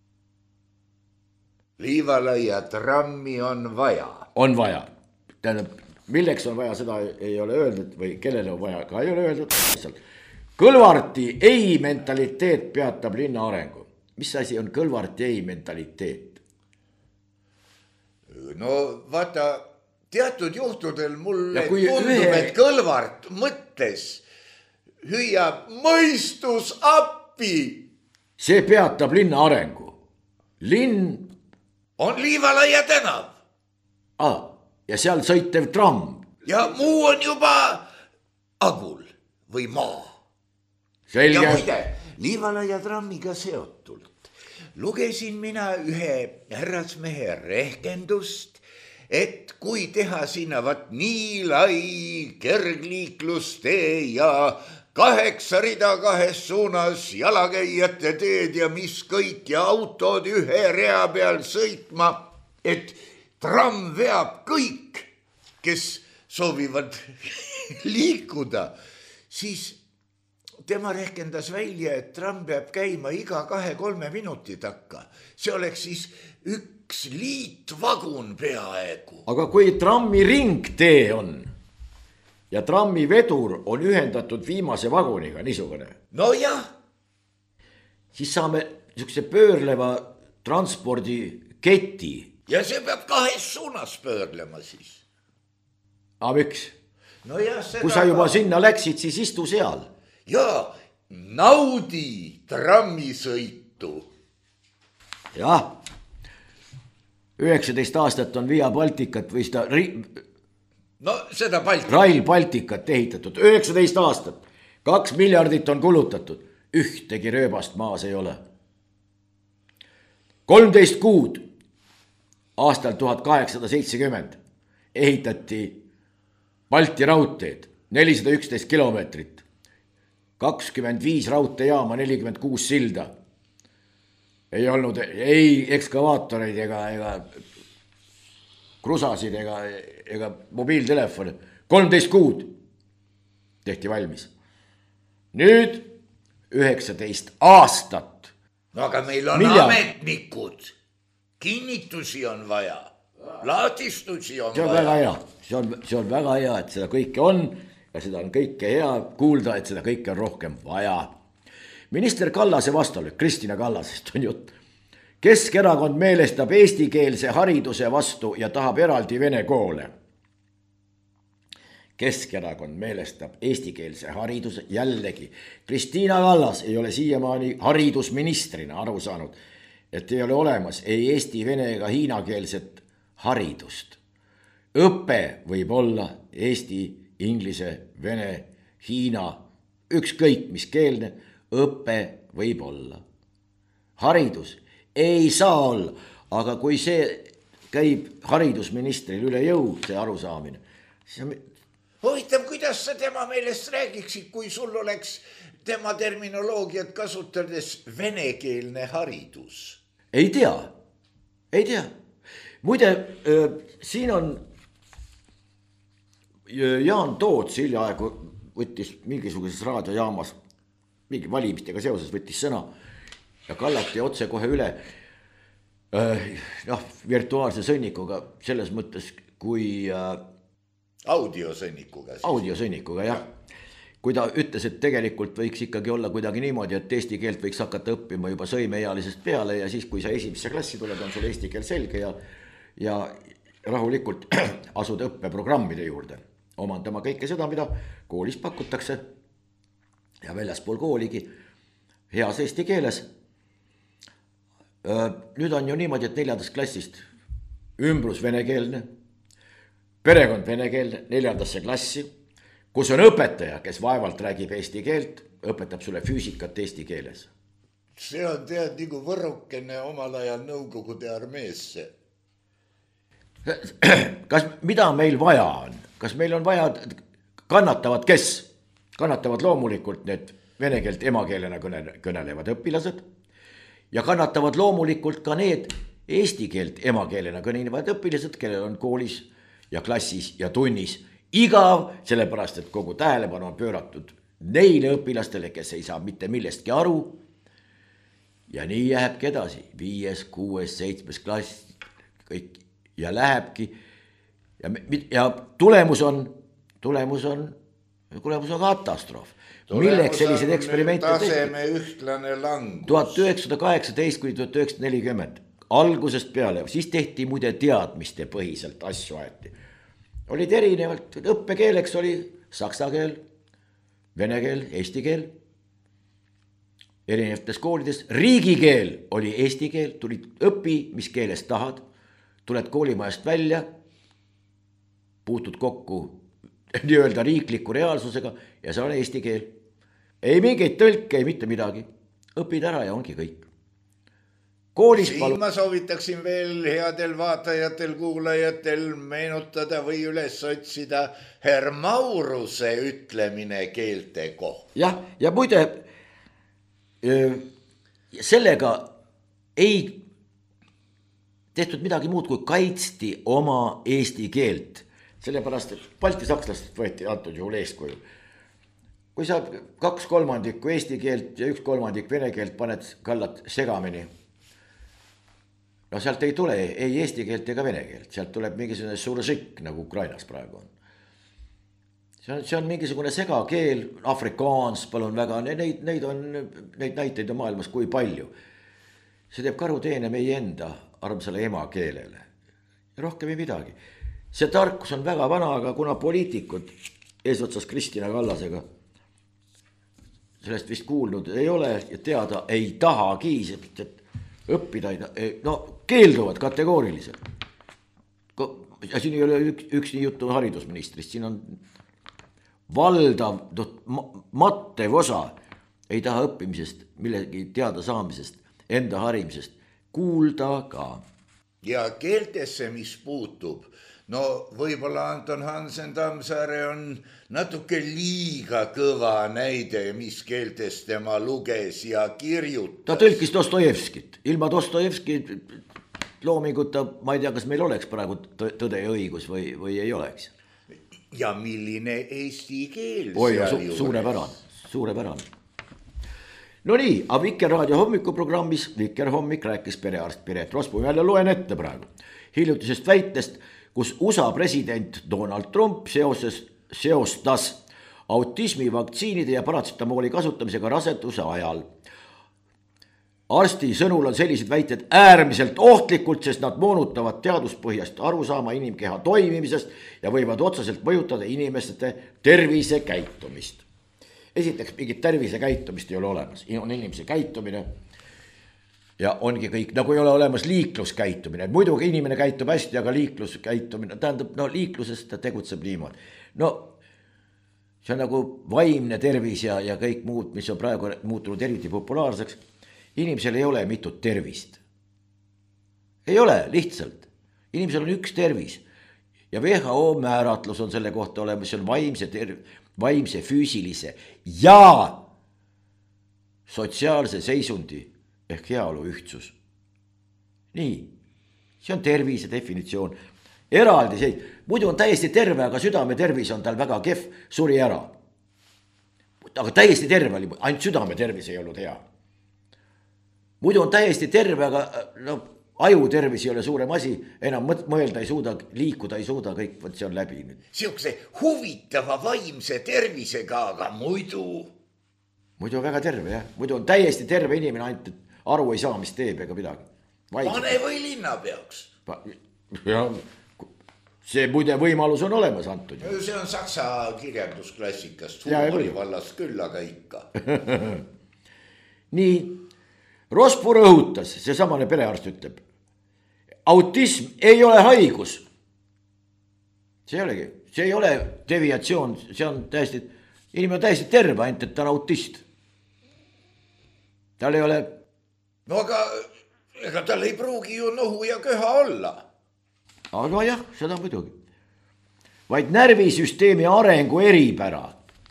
Liivalaia trammi on vaja. On vaja. Tähendab, milleks on vaja, seda ei ole öeldud või kellele on vaja, ka ei ole öeldud. Kõlvarti ei mentaliteet peatab linna arengu. Mis asi on Kõlvarti ei mentaliteet? No vaata, teatud juhtudel mulle tundub, et Kõlvart mõttes hüüab mõistus appi. See peatab linna arengu. Linn on Liivalaia tänav. Ja seal sõitev tramm. Ja muu on juba agul või maa. Selge. Ja muide, Liivalaia trammiga seotult lugesin mina ühe härrasmehe rehkendust, et kui teha sinna nii lai kergliiklustee ja 8 rida 2 suunas jalakäijate teed ja mis kõik ja autod ühe rea peal sõitma, et tramm veab kõik, kes soovivad liikuda, siis tema rehkendas välja, et tramm peab käima iga 2-3 minuti takka. See oleks siis üks liitvagun peaaegu. Aga kui trammi ringtee on ja trammi vedur on ühendatud viimase vaguniga, niisugune. No jah. Siis saame niisuguse pöörleva transpordiketi. Ja see peab 2 suunas pöörlema siis. Aga miks? No jah, seda... Kui sa juba sinna läksid, siis istu seal. Ja naudi trammisõitu. Jah, 19 aastat on Via Balticat või seda no seda Rail Balticat ehitatud. 19 aastat, 2 miljardit on kulutatud. Ühtegi rööbast maas ei ole. 13 kuud aastal 1870 ehitati Balti raudteed 411 kilomeetrit. 25 raudteejaama, 46 silda. Ei olnud ei ekskavaatoreid ega krusasid ega mobiiltelefoni. 13 kuud tehti valmis. Nüüd 19 aastat. No aga meil on ametnikud. Kinnitusi on vaja. Laatistusi on vaja. Väga hea. See on väga hea, et seda kõike on. Ja seda on kõike hea kuulda, et seda kõike on rohkem vaja. Minister Kallase vastalük, Kristina Kallasest on jutt. Keskerakond meelestab eestikeelse hariduse vastu ja tahab eraldi vene koole. Keskerakond meelestab eestikeelse hariduse jällegi. Kristina Kallas ei ole siiamaani haridusministrina aru saanud, et ei ole olemas ei eesti, vene ega hiinakeelset haridust. Õpe võib olla eesti, inglise, vene, hiina, ükskõik mis keelne, õpe võib olla. Haridus ei saa olla, aga kui see käib haridusministril üle jõu, see arusaamine. Huvitav, kuidas sa tema meelest räägiksid, kui sul oleks tema terminoloogiat kasutades venekeelne haridus? Ei tea. Muide, siin on Jaan Toots hiljaaegu võttis mingisuguses raadiojaamas, mingi valimistega seoses võttis sõna ja kallati otse kohe üle virtuaalse sõnnikuga selles mõttes kui audiosõnnikuga, jah. Kui ta ütles, et tegelikult võiks ikkagi olla kuidagi niimoodi, et eesti keelt võiks hakata õppima juba sõimeealisest peale ja siis, kui sa esimesse klassi tuled, on sul eesti keel selge ja rahulikult asuda õppeprogrammide juurde. Omandama kõike seda, mida koolis pakutakse ja väljaspool kooligi heas eesti keeles. nüüd on ju niimoodi, et 4. klassist ümbrus venekeelne, perekond venekeelne 4. klassi, kus on õpetaja, kes vaevalt räägib eesti keelt, õpetab sulle füüsikat eesti keeles. See on tead nagu võrukene omal ajal Nõukogude armeesse. Kas mida meil vaja on? Kas meil on vaja, kannatavad kes? Kannatavad loomulikult need vene keelt emakeelena kõnelevad õpilased ja kannatavad loomulikult ka need eesti keelt emakeelena kõnelevad õpilased, kellel on koolis ja klassis ja tunnis igav, sellepärast et kogu tähelepanu on pööratud neile õpilastele, kes ei saa mitte millestki aru. Ja nii jääbki edasi, 5., 6., 7. klass, kõik ja lähebki ja tulemus on katastroof. Milleks sellised eksperimente taseme ühtlane langus. 1918 kuni 1940 algusest peale, siis tehti muide teadmiste põhiselt asju aeti. Olid erinevalt, õppekeeleks oli saksa keel, vene keel, eesti keel. Erinevates koolides riigikeel oli eesti keel, tulid õpi, mis keeles tahad, tuled koolimajast välja, puutud kokku nii-öelda riikliku reaalsusega ja see on eesti keel. Ei mingeid tõlke, ei mitte midagi. Õpid ära ja ongi kõik. Koolis siin ma soovitaksin veel headel vaatajatel, kuulajatel meenutada või üles otsida Hermauruse ütlemine keelte kohta. Jah, ja muide, sellega ei tehtud midagi muud, kui kaitsti oma eesti keelt. Sellepärast, et Balti sakslastest võeti antud juhul eeskuju. Kui sa 2/3 eesti keelt ja 1/3 vene keelt paned kallad segamini, no sealt ei tule ei eesti keelt ega vene keelt, sealt tuleb mingisugune suržik, nagu Ukrainas praegu on. See on mingisugune segakeel, afrikaans, palun väga, neid näiteid on maailmas kui palju. See teeb karuteene meie enda armsale emakeelele. Rohkem ei midagi. See tarkus on väga vana, aga kuna poliitikud eesotsas Kristina Kallasega sellest vist kuulnud ei ole ja teada ei tahagi, et õppida, no keelduvad kategooriliselt. Ja siin ei ole üks nii juttu haridusministrist, siin on valdav, mattev osa ei taha õppimisest, millegi teada saamisest, enda harimisest, kuulda ka. Ja keeltesse, mis puutub, no võib-olla Anton Hansen Tammsaare on natuke liiga kõva näide, mis keeltes tema luges ja kirjutas. Ta tõlkis Dostojevskit. Ilma Dostojevski loominguta, ma ei tea, kas meil oleks praegu tõde ja õigus või ei oleks. Ja milline eesti keel. Oi, suurepärane. No nii, aga Vikerraadio hommikuprogrammis Viker hommik rääkis perearst Piret Rospu. Jälle loen ette praegu hiljutisest väitest, kus USA president Donald Trump seostas autismi vaktsiinide ja paratsetamooli kasutamisega raseduse ajal. Arsti sõnul on sellised väited äärmiselt ohtlikult, sest nad moonutavad teaduspõhjast arusaama inimkeha toimimisest ja võivad otseselt mõjutada inimeste tervisekäitumist. Esiteks, mingit tervisekäitumist ei ole olemas. On inimese käitumine ja ongi kõik, nagu ei ole olemas liikluskäitumine. Muidugi inimene käitub hästi, aga liikluskäitumine, tähendab, no liikluses ta tegutseb niimoodi. No see on nagu vaimne tervis ja kõik muud, mis on praegu muutunud eriti populaarseks. Inimesel ei ole mitut tervist. Ei ole, lihtsalt. Inimesel on üks tervis. Ja WHO määratlus on selle kohta olemas, see on vaimse, füüsilise ja sotsiaalse seisundi ehk heaolu ühtsus. Nii, see on tervise definitsioon. Eraldi see, muidu on täiesti terve, aga südame tervis on tal väga kehv, suri ära. Aga täiesti terve oli, ainult südame tervis ei olnud hea. Muidu on täiesti terve, aga no, aju tervis ei ole suurem asi, enam mõelda ei suuda, liikuda ei suuda, kõik võt see on läbi. Siukse huvitava vaimse tervisega, aga muidu on väga terve, jah. Muidu on täiesti terve inimene, ainult aru ei saa, mis teeb ega midagi. Pane või linna peaks. Ja, see muide võimalus on olemas antud. See on saksa kirjandusklassikast, huumori vallas küll, aga ikka. Nii, Rospuu rõhutas, seesamane perearst ütleb, autism ei ole haigus. See ei ole deviatsioon, see on täiesti, inimene on täiesti terve, ainult et ta on autist. Tal ei ole... No aga ega tal ei pruugi ju nohu ja köha olla. Aga jah, seda muidugi. Vaid närvisüsteemi arengu eripära.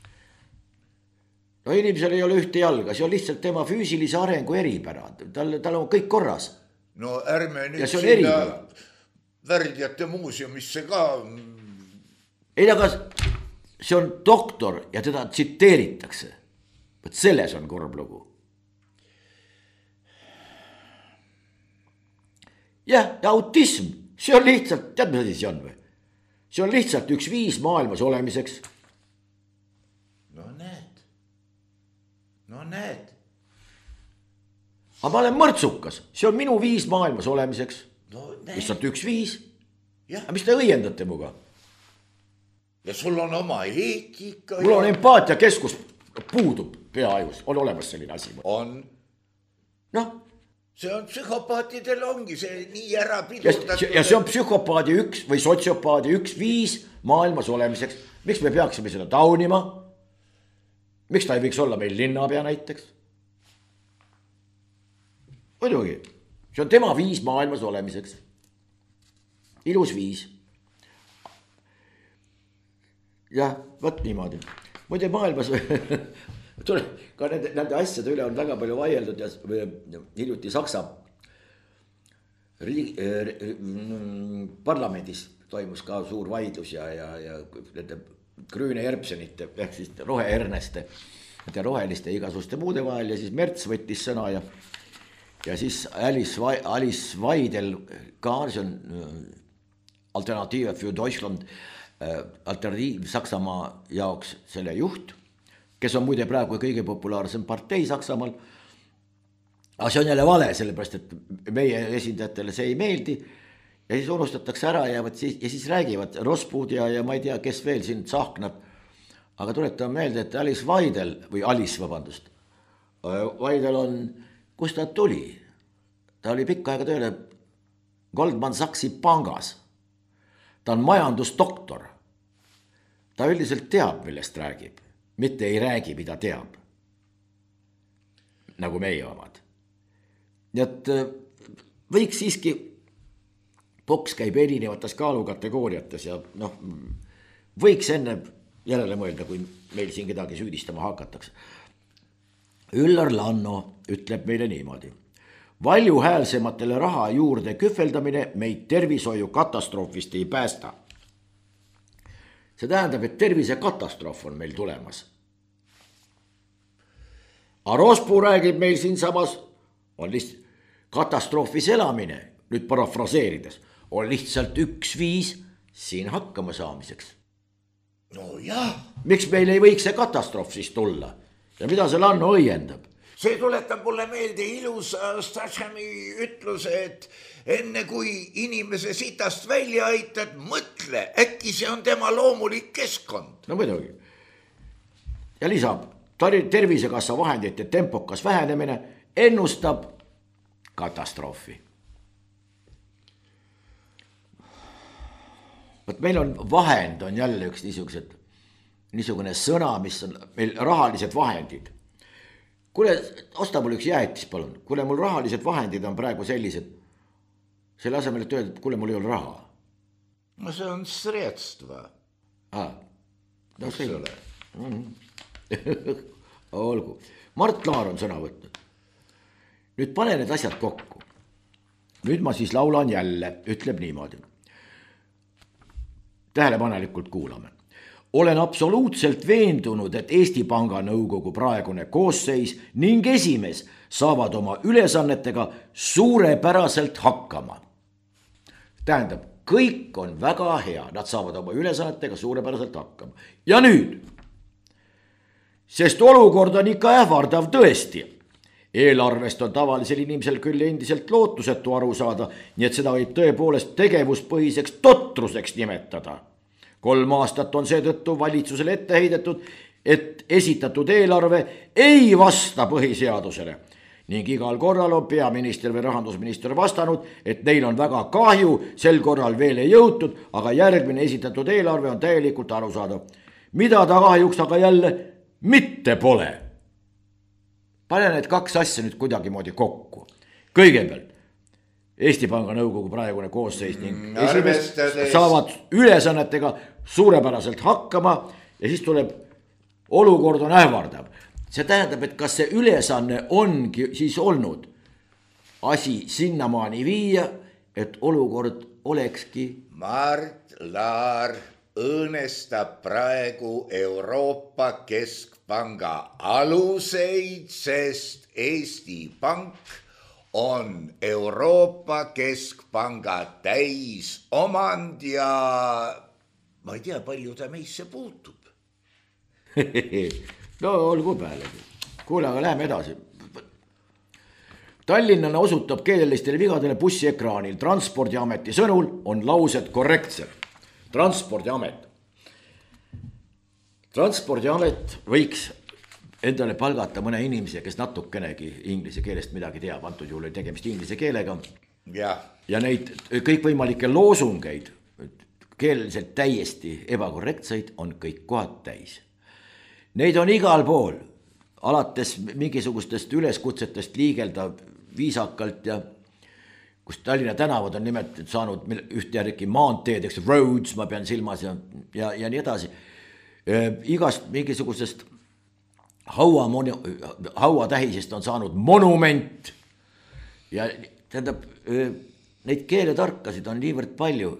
No inimesel ei ole ühte jalga, see on lihtsalt tema füüsilise arengu eripära. Tal on kõik korras. No ärme nüüd sinna värdjate muuseumisse ka. Ei, aga see on doktor ja teda tsiteeritakse. Võt selles on kurb lugu. Jah, autism, see on lihtsalt, tead mis asi see on või? See on lihtsalt üks viis maailmas olemiseks. No näed. Aga ma olen mõrtsukas, see on minu viis maailmas olemiseks. No näed. Lihtsalt üks viis. Jah. Aga mis te õiendate muga? Ja sul on oma eetika. Mul on empaatiakeskus, puudub peaajus, on olemas selline asi. On. Noh. See on psühhopaatidel ongi see nii ära pidurdatud. Ja see on psühhopaadi üks või sotsiopaadi üks viis maailmas olemiseks. Miks me peaksime seda taunima? Miks ta ei võiks olla meil linnapea näiteks? Muidugi, see on tema viis maailmas olemiseks. Ilus viis. Jah, võt niimoodi. Muide maailmas ka nende asjade üle on väga palju vaieldud ja hiljuti Saksa parlamendis toimus ka suur vaidlus ja nende Grüne Erbsenite ehk siis roheerneste ja roheliste igasuste muude vahel ja siis Merts võttis sõna ja siis Alice Weidel ka, see on Alternative für Deutschland, alternatiiv Saksamaa jaoks selle juht, kes on muide praegu kõige populaarsem partei Saksamaal. Aga see on jälle vale, sellepärast et meie esindajatele see ei meeldi. Ja siis unustatakse ära ja siis räägivad Rospuud ja ma ei tea, kes veel siin sahknab. Aga tuletame meelde, et Alice Weidel on, kus ta tuli? Ta oli pikka aega tööle Goldman Sachsi pangas. Ta on majandusdoktor. Ta üldiselt teab, millest räägib. Mitte ei räägi, mida teab. Nagu meie omad. Nii et võiks siiski... Boks käib erinevates kaalukategooriates ja võiks enne järele mõelda, kui meil siin kedagi süüdistama hakatakse. Üllar Lanno ütleb meile niimoodi. Valjuhäälsematele raha juurde kühveldamine meid tervishoiu katastroofist ei päästa. See tähendab, et tervisekatastroof on meil tulemas. Rospuu räägib meil siin samas, on lihtsalt katastroofis elamine, nüüd parafraseerides, on lihtsalt üks viis siin hakkama saamiseks. No jah. Miks meil ei võiks see katastroof siis tulla? Ja mida see Lanno õiendab? See tuletab mulle meelde ilusa Stachami ütluse, et enne kui inimese sitast välja aitad, mõtle, äkki see on tema loomulik keskkond. No muidugi. Ja lisab, tervisekassa vahendite tempokas vähenemine ennustab katastroofi. Meil on vahend, on jälle üks niisugune sõna, mis on meil rahalised vahendid. Kuule, osta mul üks jäätis, palun. Kuule, mul rahalised vahendid on praegu sellised. Selle asemel, et öelda, et kuule, mul ei ole raha. No see on sredstva. No see ei ole. Olgu. Mart Laar on sõna võtnud. Nüüd pane need asjad kokku. Nüüd ma siis laulan jälle, ütleb niimoodi. Tähelepanelikult kuulame. Olen absoluutselt veendunud, et Eesti Panga nõukogu praegune koosseis ning esimees saavad oma ülesannetega suurepäraselt hakkama. Tähendab, kõik on väga hea, nad saavad oma ülesannetega suurepäraselt hakkama. Ja nüüd, sest olukord on ikka ähvardav tõesti. Eelarvest on tavalisel inimesel küll endiselt lootusetu aru saada, nii et seda võib tõepoolest tegevuspõhiseks totruseks nimetada. 3 aastat on seetõttu valitsusele ette heidetud, et esitatud eelarve ei vasta põhiseadusele ning igal korral on peaminister või rahandusminister vastanud, et neil on väga kahju, sel korral veel ei jõutud, aga järgmine esitatud eelarve on täielikult arusaadav. Mida ta kahjuks aga jälle mitte pole. Pane need kaks asja nüüd kuidagimoodi kokku. Kõigepealt Eesti Panga nõukogu praegune koosseis ning esimees saavad ülesannetega suurepäraselt hakkama ja siis tuleb olukord on ähvardav. See tähendab, et kas see ülesanne ongi siis olnud asi sinnamaani viia, et olukord olekski. Mart Laar õõnestab praegu Euroopa Keskpanga aluseid, sest Eesti Pank on Euroopa Keskpanga täisomand ja ma ei tea, palju ta meisse puutub. No olgu pealegi. Kuule, aga läheme edasi. Tallinnane osutab keelelistele vigadele bussiekraanil. Transpordiameti sõnul on laused korrektsed. Transpordiamet võiks endale palgata mõne inimese, kes natukenegi inglise keelest midagi teab. Antud juhul oli tegemist inglise keelega. Ja neid kõikvõimalikke loosungeid, keeleliselt täiesti ebakorrektseid, on kõik kohad täis. Neid on igal pool, alates mingisugustest üleskutsetest liigelda viisakalt ja kus Tallinna tänavad on nimetatud saanud ühte järgi maanteedeks, roads, ma pean silmas ja nii edasi. Igast mingisugusest hauatähisest on saanud monument ja tähendab, neid keeletarkasid on niivõrd palju.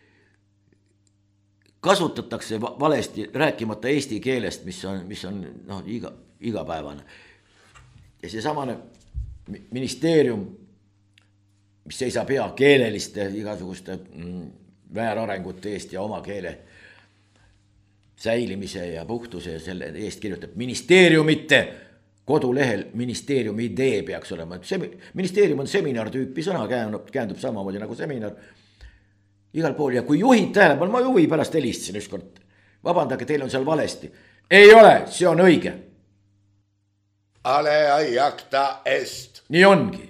Kasutatakse valesti rääkimata eesti keelest, mis on igapäevane. Ja see samane ministeerium, mis seisab hea keeleliste igasuguste väärarengute eest ja oma keele säilimise ja puhtuse ja selle eest kirjutab ministeeriumite kodulehel, ministeeriumi idee peaks olema. Ministeerium on seminar tüüpi sõna, käändub samamoodi nagu seminar. Igal pool ja kui juhid tähelepanu, ma juhi pärast helistasin ükskord. Vabandage, teil on seal valesti. Ei ole, see on õige. Ale aiakta est. Nii ongi.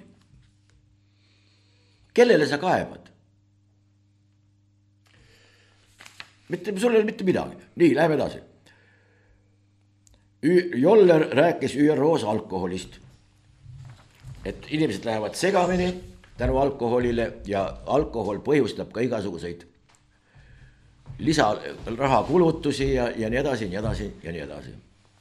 Kellele sa kaebad? Sul ei ole mitte midagi. Nii, läheme edasi. Joller rääkis ÜROs alkoholist. Et inimesed lähevad segamini tänu alkoholile ja alkohol põhjustab ka igasuguseid lisaraha kulutusi ja nii edasi, nii edasi ja nii edasi.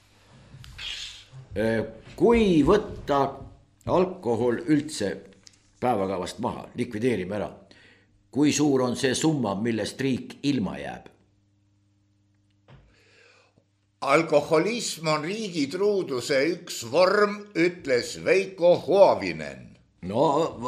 Kui võtta alkohol üldse päevakavast maha, likvideerime ära, kui suur on see summa, millest riik ilma jääb? Alkoholism on riigi truuduse üks vorm, ütles Veiko Huovinen. No,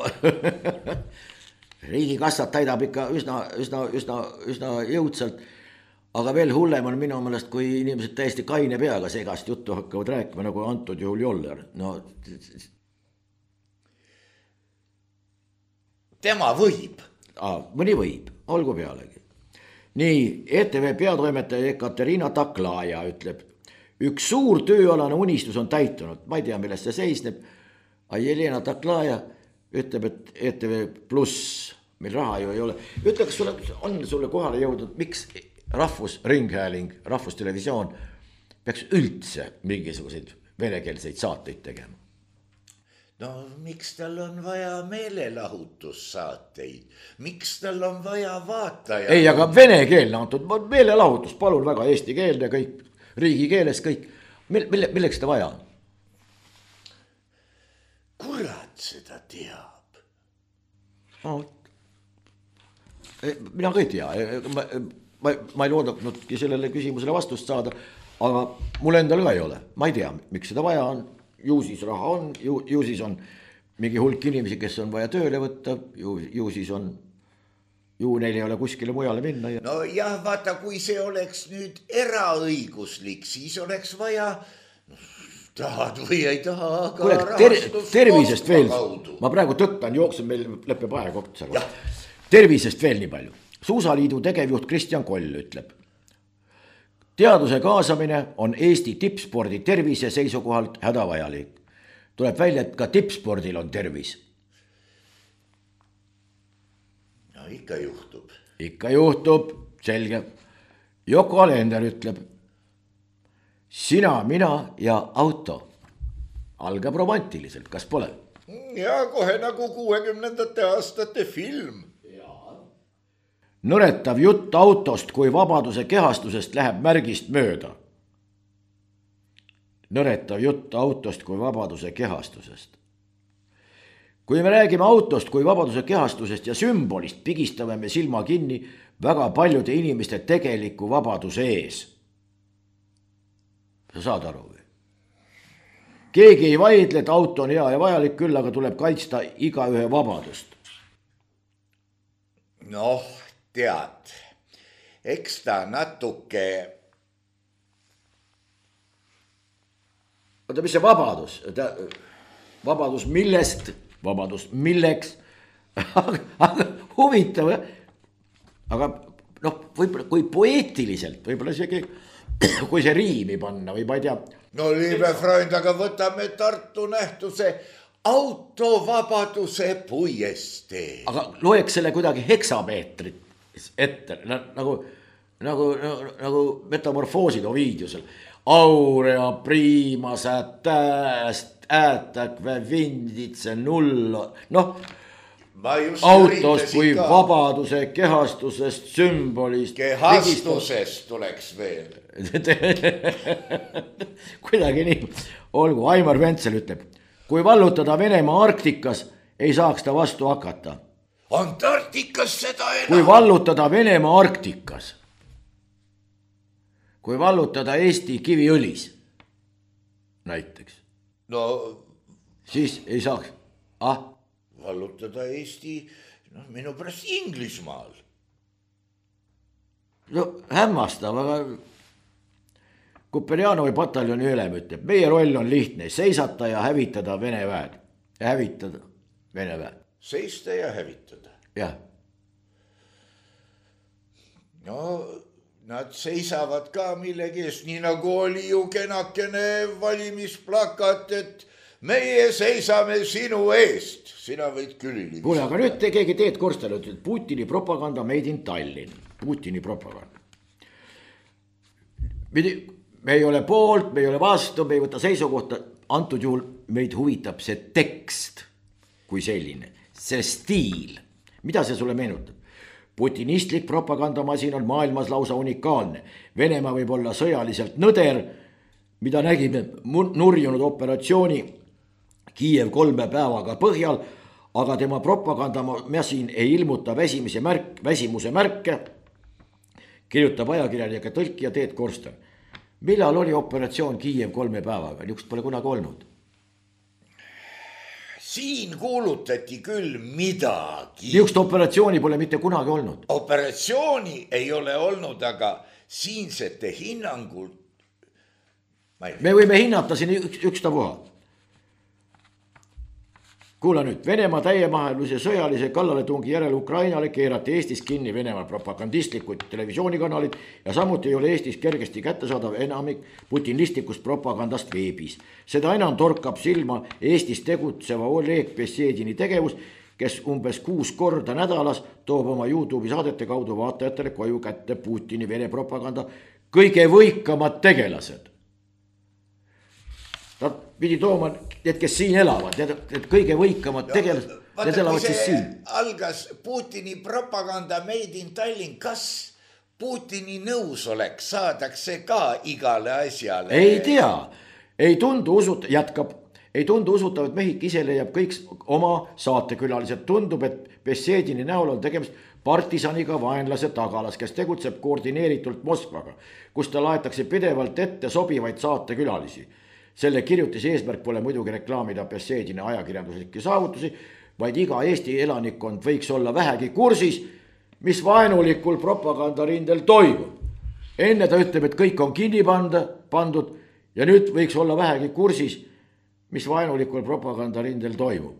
riigikassat täidab ikka üsna jõudsalt, aga veel hullem on minu meelest, kui inimesed täiesti kaine peaga segast juttu hakkavad rääkima, nagu antud juhul Joller. No, tema võib. Mõni võib, olgu pealegi. Nii, ETV peatoimetaja Ekaterina Taklaja ütleb, üks suur tööalane unistus on täitunud, ma ei tea, millest see seisneb. Jelena Taklaja ütleb, et ETV Pluss, meil raha ju ei ole. Ütle, kas on sulle kohale jõudnud, miks rahvusringhääling, rahvustelevisioon peaks üldse mingisuguseid venekeelseid saateid tegema? No miks tal on vaja meelelahutussaateid? Miks tal on vaja vaataja? Ei, aga venekeelne antud, meelelahutus, palun väga eesti keelde kõik, riigikeeles kõik. Milleks seda vaja on? Kurat seda teab. No, mina ka ei tea. Ma ei loodanudki sellele küsimusele vastust saada, aga mul endal ka ei ole. Ma ei tea, miks seda vaja on. Ju siis raha on, ju siis on mingi hulk inimesi, kes on vaja tööle võtta, ju siis on, ju neil ei ole kuskile mujale minna. No jah, vaata, kui see oleks nüüd eraõiguslik, siis oleks vaja, tahad või ei taha, aga rahastus tervisest veel, ma praegu tõttan, jooksen, meil lõpeb aeg otsa. Tervisest veel nii palju. Suusaliidu tegevjuht Kristjan Koll ütleb. Teaduse kaasamine on Eesti tippspordi tervise seisukohalt hädavajalik. tuleb välja, et ka tippspordil on tervis. no ikka juhtub. ikka juhtub, selge. Yoko Alender ütleb, sina, mina ja auto. Algab romantiliselt, kas pole? ja kohe nagu 60ndate aastate film. Nõretav jutt autost kui vabaduse kehastusest läheb märgist mööda. Nõretav jutt autost kui vabaduse kehastusest. Kui me räägime autost kui vabaduse kehastusest ja sümbolist, pigistame me silma kinni väga paljude inimeste tegeliku vabaduse ees. Sa saad aru või? Keegi ei vaidle, et auto on hea ja vajalik küll, aga tuleb kaitsta igaühe vabadust. noh, tead, eks ta natuke. Oota, mis see vabadus? Vabadus millest? Vabadus milleks? aga huvitav. Aga noh, võib-olla kui poeetiliselt, võib-olla isegi kui see riimi panna või ma ei tea. no liebe Freund, aga võtame Tartu nähtuse autovabaduse puiestee. Aga loeks selle kuidagi heksameetrit ette, nagu metamorfoosid Ovidiusel. Aurea prima sätääst, äätäkve vinditse nullo. Noh, autost kui vabaduse kehastusest, sümbolist. Kehastusest tuleks veel. kuidagi nii. Olgu, Aimar Ventsel ütleb, kui vallutada Venemaa Arktikas, ei saaks ta vastu hakata. Antarktikas seda enam. Kui vallutada Venemaa Arktikas, kui vallutada Eesti Kiviõlis näiteks, no siis ei saaks. Vallutada Eesti, minu pärast Inglismaal. No hämmastav, aga Kuperjanovi pataljoni ülem ütleb, meie roll on lihtne, seisata ja hävitada Vene väed. Hävitada Vene väed. Seista ja hävitada. Jah. No nad seisavad ka millegi eest, nii nagu oli ju kenakene valimisplakat, et meie seisame sinu eest. Sina võid külili. Kuule, aga nüüd keegi Teet Korstel ütleb, Putini propaganda made in Tallinn. Putini propaganda. Me ei ole poolt, me ei ole vastu, me ei võta seisukohta. Antud juhul meid huvitab see tekst kui selline, see stiil. Mida see sulle meenutab? Putinistlik propagandamasin on maailmas lausa unikaalne. Venemaa võib olla sõjaliselt nõder, mida nägime nurjunud operatsiooni Kiiev 3 päevaga põhjal, aga tema propagandamasin ei ilmuta väsimuse märke, kirjutab ajakirjanik ja tõlkija Teet Korstel. Millal oli operatsioon Kiiev 3 päevaga? Niisugust pole kunagi olnud. Siin kuulutati küll midagi. Niisugust operatsiooni pole mitte kunagi olnud. Operatsiooni ei ole olnud, aga siinsete hinnangul. Me võime hinnata siin ükstapuha. Kuula nüüd, Venemaa täiemahelise sõjalise kallaletungi järel Ukrainale keerati Eestis kinni Venemaa propagandistlikud televisioonikanalid ja samuti ei ole Eestis kergesti kättesaadav enamik putinistlikust propagandast veebis. Seda enam torkab silma Eestis tegutseva Oleg Bessedini tegevus, kes umbes 6 korda nädalas toob oma YouTube'i saadete kaudu vaatajatele koju kätte Putini Vene propaganda kõige võikamad tegelased. Ta pidi tooma need, kes siin elavad, need kõige võikamad tegelased, need elavad siis siin. Algas Putini propaganda made in Tallinn, kas Putini nõusolek saadakse ka igale asjale? Ei tea, ei tundu usutav, et Mehhik ise leiab kõik oma saatekülalised. Tundub, et Bessedini näol on tegemist partisaniga vaenlase tagalas, kes tegutseb koordineeritult Moskvaga, kus ta laetakse pidevalt ette sobivaid saatekülalisi. Selle kirjutise eesmärk pole muidugi reklaamida Bessedini ajakirjanduslikke saavutusi, vaid iga Eesti elanikkond võiks olla vähegi kursis, mis vaenulikul propagandarindel toimub. Enne ta ütleb, et kõik on kinni pandud ja nüüd võiks olla vähegi kursis, mis vaenulikul propagandarindel toimub.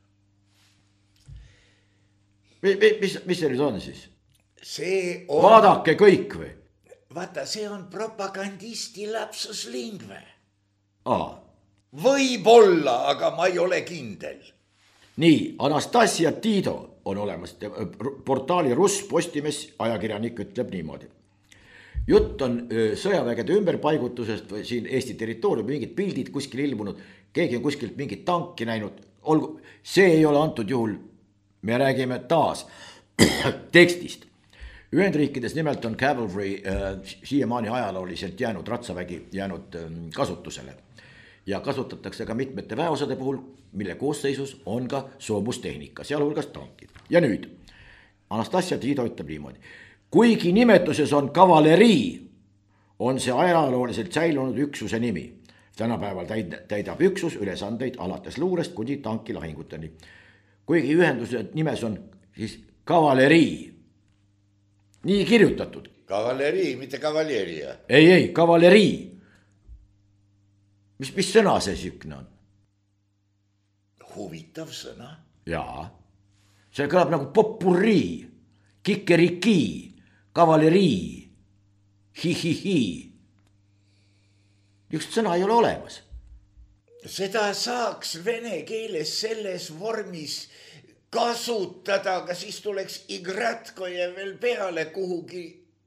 Mis see nüüd on siis? Vaadake kõik või? Vaata, see on propagandisti lapsus lingve. võib-olla, aga ma ei ole kindel. nii, Anastasia Tiido on olemas, portaali Russ Postimees ajakirjanik ütleb niimoodi. Jutt on sõjavägede ümberpaigutusest või siin Eesti territooriumi mingid pildid kuskil ilmunud, keegi on kuskilt mingit tanki näinud, olgu, see ei ole antud juhul, me räägime taas tekstist. Ühendriikides nimelt on Cavalry siiamaani ajalooliselt jäänud ratsavägi jäänud kasutusele ja kasutatakse ka mitmete väeosade puhul, mille koosseisus on ka soomustehnika, sealhulgas tankid. Ja nüüd Anastasia Tiido ütleb niimoodi. Kuigi nimetuses on kavalerii, on see ajalooliselt säilunud üksuse nimi. Tänapäeval täidab üksus ülesandeid alates luurest kuni tankilahinguteni. Kuigi ühenduse nimes on siis kavalerii. Nii kirjutatud. Kavalerii, mitte kavaljeria. Ei, kavalerii. Mis sõna see sükne on? Huvitav sõna. Jaa. See kõlab nagu popurrii, kikerikii, kavalerii, hi-hi-hi. Just sõna ei ole olemas. Seda saaks vene keeles selles vormis kasutada, aga siis tuleks igratkoje veel peale kuhugi.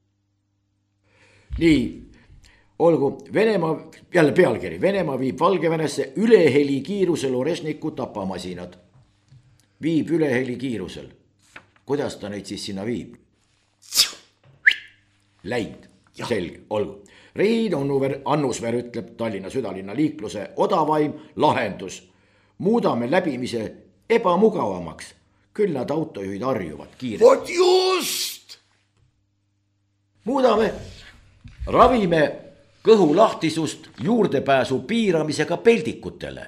Nii, olgu, Venemaa, jälle pealkiri, Venemaa viib Valgevenesse üleheli kiirusel Oresniku tapamasinad. Viib üleheli kiirusel. Kuidas ta neid siis sinna viib? Läinud, selge, olgu. Rein Annusver ütleb Tallinna südalinna liikluse odavaim lahendus. Muudame läbimise ebamugavamaks. Küll nad autojuhid harjuvad kiiresti. Vot just! Muudame, ravime kõhu lahtisust juurdepääsu piiramisega peldikutele.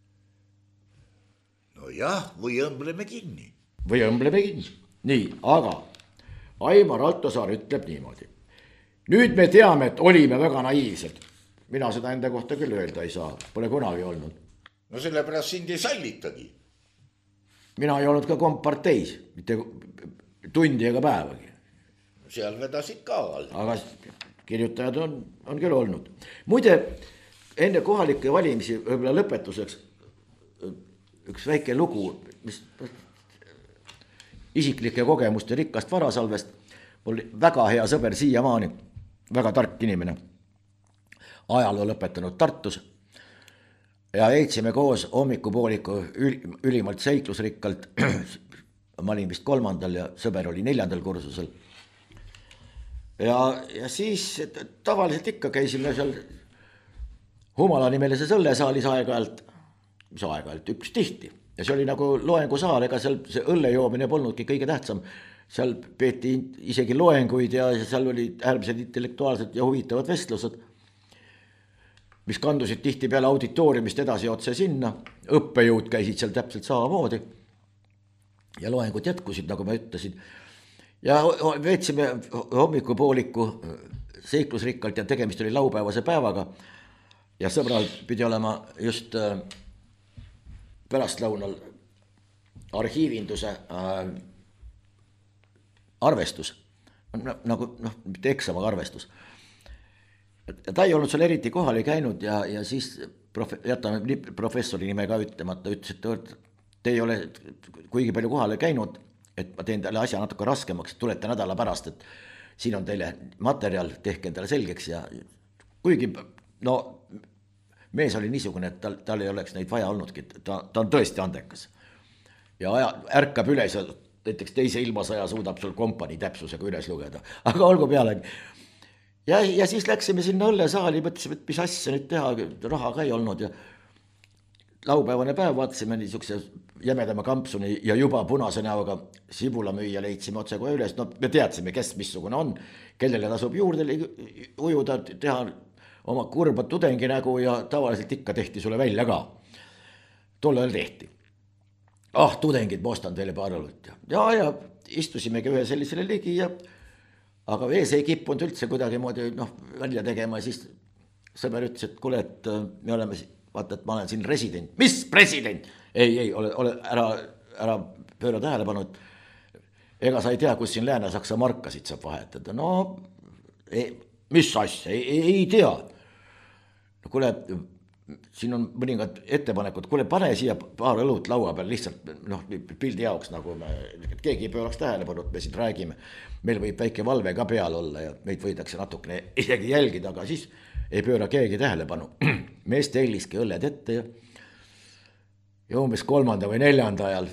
No jah, või õmbleme kinni. Või õmbleme kinni. Nii, aga Aimar Altosaar ütleb niimoodi. Nüüd me teame, et olime väga naiivsed. Mina seda enda kohta küll öelda ei saa, pole kunagi olnud. No sellepärast sind ei sallitagi. Mina ei olnud ka komparteis, mitte tundi ega päevagi. Seal vedasid ka all. Aga kirjutajad on küll olnud. Muide, enne kohalike valimisi võib-olla lõpetuseks üks väike lugu, mis isiklike kogemuste rikkast varasalvest. Mul väga hea sõber siiamaani, väga tark inimene, ajaloo lõpetanud Tartus ja eitsime koos hommikupooliku ülimalt seiklusrikkalt. Ma olin vist 3. ja sõber oli 4. kursusel. Ja siis tavaliselt ikka käisime seal Humala nimelises õllesaalis aeg-ajalt, mis aeg-ajalt üks tihti. Ja see oli nagu loengusaal, ega seal see õllejoomine polnudki kõige tähtsam. Seal peeti isegi loenguid ja seal oli äärmiselt intellektuaalsed ja huvitavad vestlused, mis kandusid tihti peale auditooriumist edasi otse sinna. Õppejõud käisid seal täpselt samamoodi ja loengud jätkusid, nagu ma ütlesin. Ja veetsime hommikupooliku seiklusrikkalt ja tegemist oli laupäevase päevaga ja sõbral pidi olema just pärastlõunal arhiivinduse arvestus, nagu mitte eksam, aga arvestus. Ta ei olnud seal eriti kohal ei käinud ja siis jätame professori nime ka ütlemata, ütles, et te ei ole kuigi palju kohale käinud, et ma teen teile asja natuke raskemaks, tulete nädala pärast, et siin on teile materjal, tehke endale selgeks ja kuigi no mees oli niisugune, et tal ei oleks neid vaja olnudki, ta on tõesti andekas ja ärkab üles ja näiteks teise ilmasõja suudab sul kompanii täpsusega üles lugeda, aga olgu pealegi. Ja siis läksime sinna õllesaali, mõtlesime, et mis asja nüüd teha, raha ka ei olnud ja laupäevane päev vaatasime niisuguse jämedama kampsuni ja juba punase näoga sibulamüüja leidsime otse kohe üles, no me teadsime, kes missugune on, kellele tasub juurde ujuda, teha oma kurba tudengi nägu ja tavaliselt ikka tehti sulle välja ka. Tollel tehti. Tudengid, ma ostan teile paar õlut. Ja istusimegi ühe sellisele ligi ja aga vees ei kippunud üldse kuidagi moodi välja tegema ja siis sõber ütles, et kuule, et me oleme, vaata, et ma olen siin resident. Mis president? Ei, ole ära pööra tähelepanu, et ega sa ei tea, kus siin Lääne-Saksa markasid saab vahetada. No, mis asja, ei tea. No kuule, siin on mõningad ettepanekud, kuule pane siia paar õlut laua peal lihtsalt pildi jaoks, nagu et keegi ei pööraks tähelepanu, et me siin räägime. Meil võib väike valve ka peal olla ja meid võidakse natukene isegi jälgida, aga siis ei pööra keegi tähelepanu. Mees telliski õlled ette ja umbes 3. või 4. ajal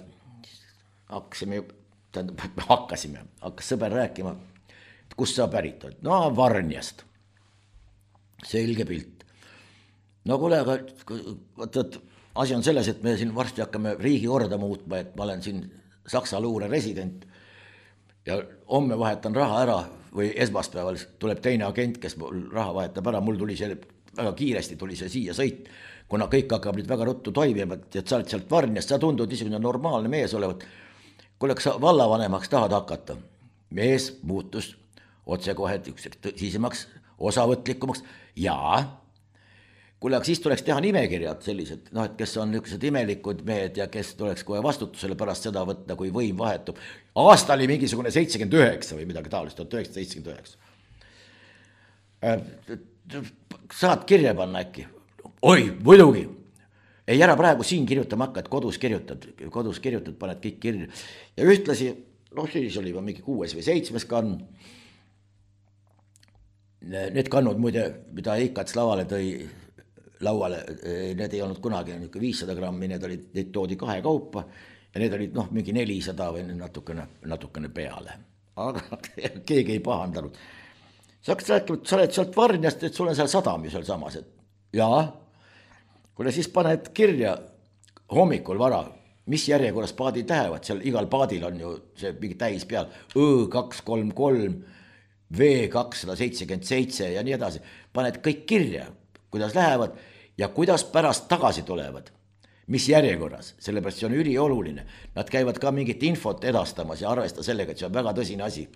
hakkas sõber rääkima, et kust sa pärit oled. No Varnjast. Selge pilt. No kuule, aga asi on selles, et me siin varsti hakkame riigi korda muutma, et ma olen siin Saksa luure resident ja homme vahetan raha ära või esmaspäeval tuleb teine agent, kes raha vahetab ära. Mul tuli see väga kiiresti tuli see siia sõit, kuna kõik hakkab nüüd väga ruttu toimima, et sa oled sealt Varnjast, sa tundud niisugune normaalne mees olevat. Kuule, kas sa vallavanemaks tahad hakata? Mees muutus otsekohe tõsisemaks, osavõtlikumaks ja kuule, aga siis tuleks teha nimekirjad sellised, et kes on niisugused imelikud mehed ja kes tuleks kohe vastutusele pärast seda võtta, kui võim vahetub. Aasta oli mingisugune 79 või midagi taolist, 1979. Saad kirja panna äkki? Oi, muidugi. Ei ära praegu siin kirjutama hakka, et kodus kirjutad, paned kõik kirja. Ja ühtlasi, siis oli juba mingi 6 või 7 kann. Need kannud muide, mida Eikats lavale tõi, lauale, need ei olnud kunagi 500 grammi, need toodi 2 kaupa ja need olid mingi 400 või natukene peale. Aga keegi ei pahandanud. Sa hakkas rääkima, et sa oled sealt Varnjast, et sul on seal sadam ju seal samas. Jaa, kuule siis paned kirja hommikul vara, mis järjekorras paadid lähevad, seal igal paadil on ju see mingi täis peal, Ö233, V277 ja nii edasi. Paned kõik kirja, kuidas lähevad ja kuidas pärast tagasi tulevad, mis järjekorras, sellepärast see on ülioluline. Nad käivad ka mingit infot edastamas ja arvesta sellega, et see on väga tõsine asi.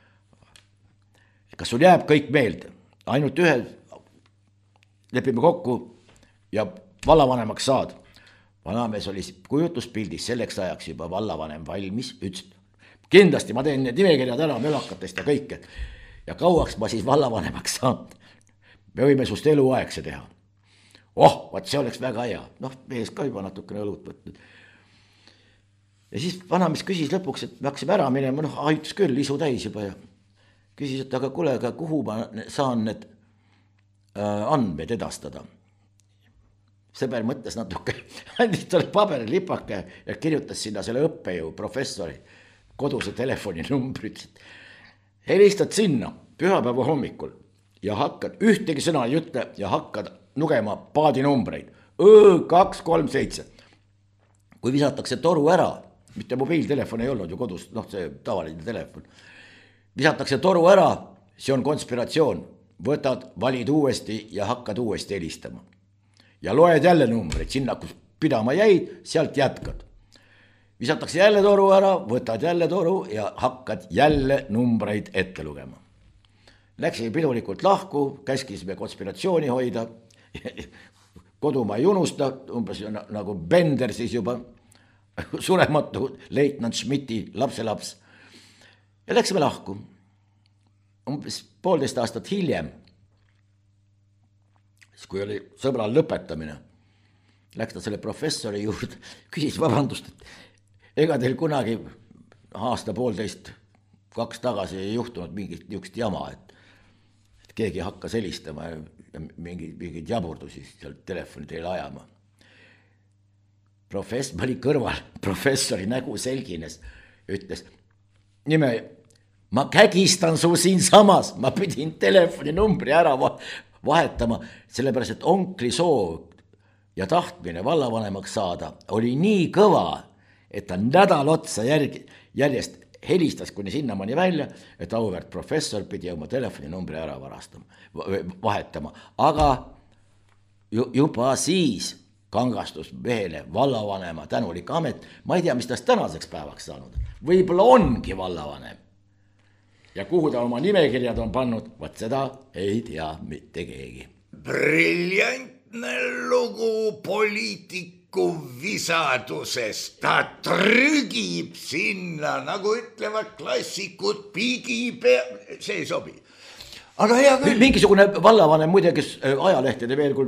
Kas sul jääb kõik meelde? Ainult ühe lepime kokku ja vallavanemaks saad. Vanamees oli kujutuspildis selleks ajaks juba vallavanem valmis, ütles, kindlasti ma teen need nimekirjad ära mölakatest ja kõike. Ja kauaks ma siis vallavanemaks saan. Me võime sust eluaegse teha. Vaat see oleks väga hea. Mees ka juba natukene õlut võtnud. Ja siis vanamees küsis lõpuks, et me hakkasime ära minema, aitus küll, isu täis juba ja küsis, et aga kuule, aga kuhu ma saan need andmed edastada. Sõber mõtles natuke, andis talle paberi lipake ja kirjutas sinna selle õppejõu professori koduse telefoninumbrit. Helistad sinna pühapäeva hommikul ja hakkad, ühtegi sõna ei ütle ja hakkad nugema paadinumbreid. Ö237. Kui visatakse toru ära, mitte mobiiltelefon ei olnud ju kodus, see tavaline telefon. Visatakse toru ära, see on konspiratsioon. Võtad, valid uuesti ja hakkad uuesti helistama. Ja loed jälle numbreid, sinna kus pidama jäid, sealt jätkad. Visatakse jälle toru ära, võtad jälle toru ja hakkad jälle numbreid ette lugema. Läksime pidulikult lahku, käskisime konspiratsiooni hoida, kodumaa ei unusta, umbes nagu Bender siis juba, surematu leitnant Schmidti lapselaps. Ja läksime lahku. Umbes 1,5 aastat hiljem, siis kui oli sõbral lõpetamine, läks ta selle professori juurde, küsis vabandust, et ega teil kunagi 1,5 aasta 2 tagasi ei juhtunud mingit niisugust jama, et keegi hakkas helistama ja mingeid jaburdusi seal telefoni teile ajama. Professor oli kõrval, professori nägu selgines, ütles, nime, ma kägistan su siin samas, ma pidin telefoni numbri ära vahetama, sellepärast, et onkli soov ja tahtmine vallavanemaks saada oli nii kõva, et ta nädal otsa järjest helistas kuni sinnamaani välja, et auväärt professor pidi oma telefoni numbri ära vahetama. Aga juba siis kangastus mehele vallavanema tänulik amet. Ma ei tea, mis tast tänaseks päevaks saanud. Võib-olla ongi vallavanem. Ja kuhu ta oma nimekirjad on pannud, vaat seda ei tea mitte keegi. Briljantne lugu poliitiku visadusest. Ta trügib sinna, nagu ütlevad klassikud, pigi see ei sobi. Aga hea küll. Mingisugune vallavanem muide, kes ajalehtede veel, kui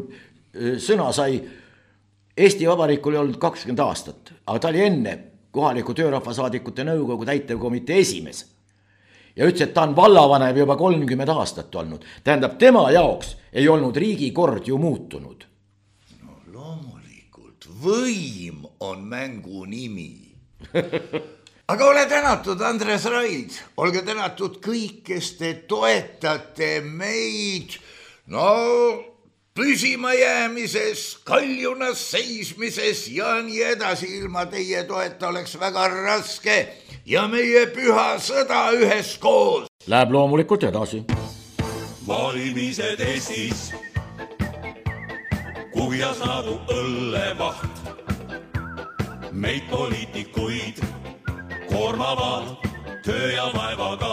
sõna sai, Eesti Vabariikul ei olnud 20 aastat, aga ta oli enne kohaliku töörahvasaadikute nõukogu täitevkomitee esimees. Ja ütles, et ta on vallavanem juba 30 aastat olnud. Tähendab, tema jaoks ei olnud riigikord ju muutunud. No loomulikult, võim on mängu nimi. Aga ole tänatud, Andres Raid. Olge tänatud kõik, kes te toetate meid. No püsima jäämises, kaljunas seismises ja nii edasi. Ilma teie toeta oleks väga raske ja meie püha sõda üheskoos. Läheb loomulikult edasi. Valimised Eestis, kuhjas nagu õllevaht. Meid poliitikuid koormavad töö ja vaevaga.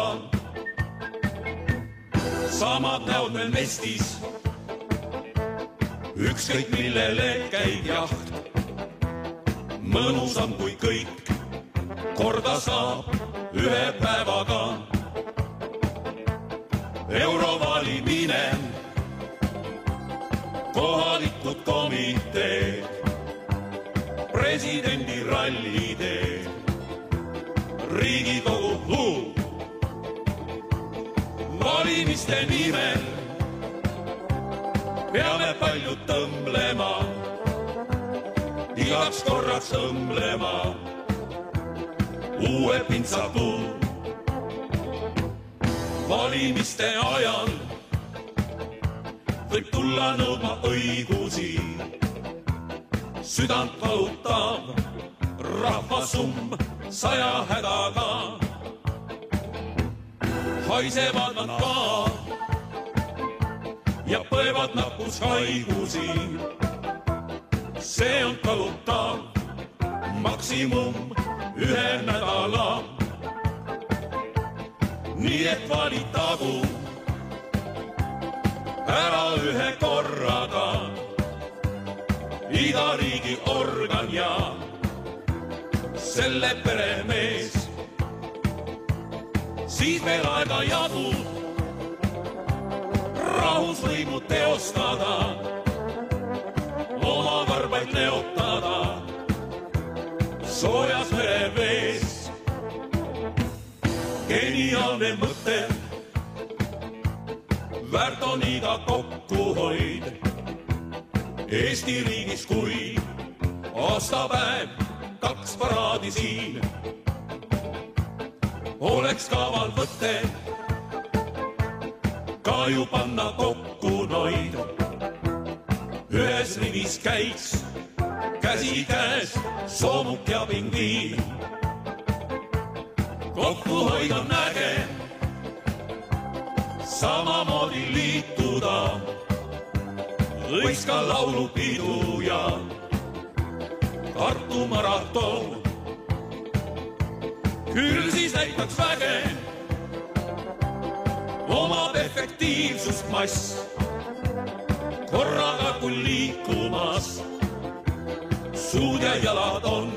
Samad näod meil mestis, ükskõik millele käib jaht. Mõnusam kui kõik korda saab ühe päevaga. Eurovalimine, kohalikud komiteed, presidendi ralliteed, Riigikogu valimiste nimel peame palju tõmblema, igaks korraks õmblema uue pintsapuu. Valimiste ajal võib tulla nõudma õigusi, südant valutab rahvasumm 100 hädaga. Haisevad nad ka ja põevad napus haigusi. See on kalutav maksimum ühe nädala. Nii et valitagu ära ühe korraga iga riigi organ ja selle peremees. Siis meil aega jadu rahusvõimu teostada, oma varbaid neotada soojas merevees. Geniaalne mõte, väärt on iga kokkuhoid Eesti riigis, kui aastapäev 2 paraadi siin. Oleks kaval võtte ka ju panna kokku noid. Ühes rivis käiks käsi käes soomuk ja pingviin. Kokkuhoid on näge, samamoodi liituda võiks ka laulupidu ja Tartu maraton. Küll siis näitaks väge, omab efektiivsust mass, korraga kui liikumas suud ja jalad on.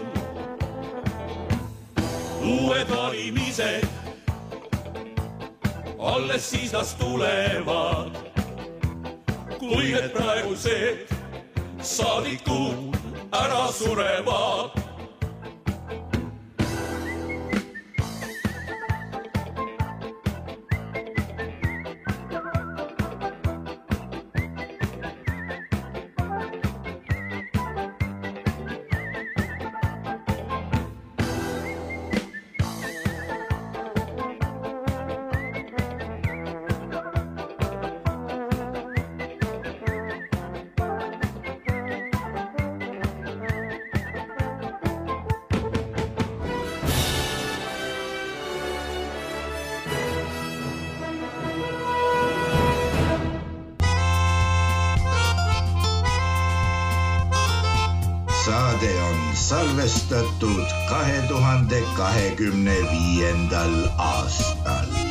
Uued valimised, alles siis las tulevad, kui need praegused saadikud ära surevad. Saade on salvestatud 2025. aastal.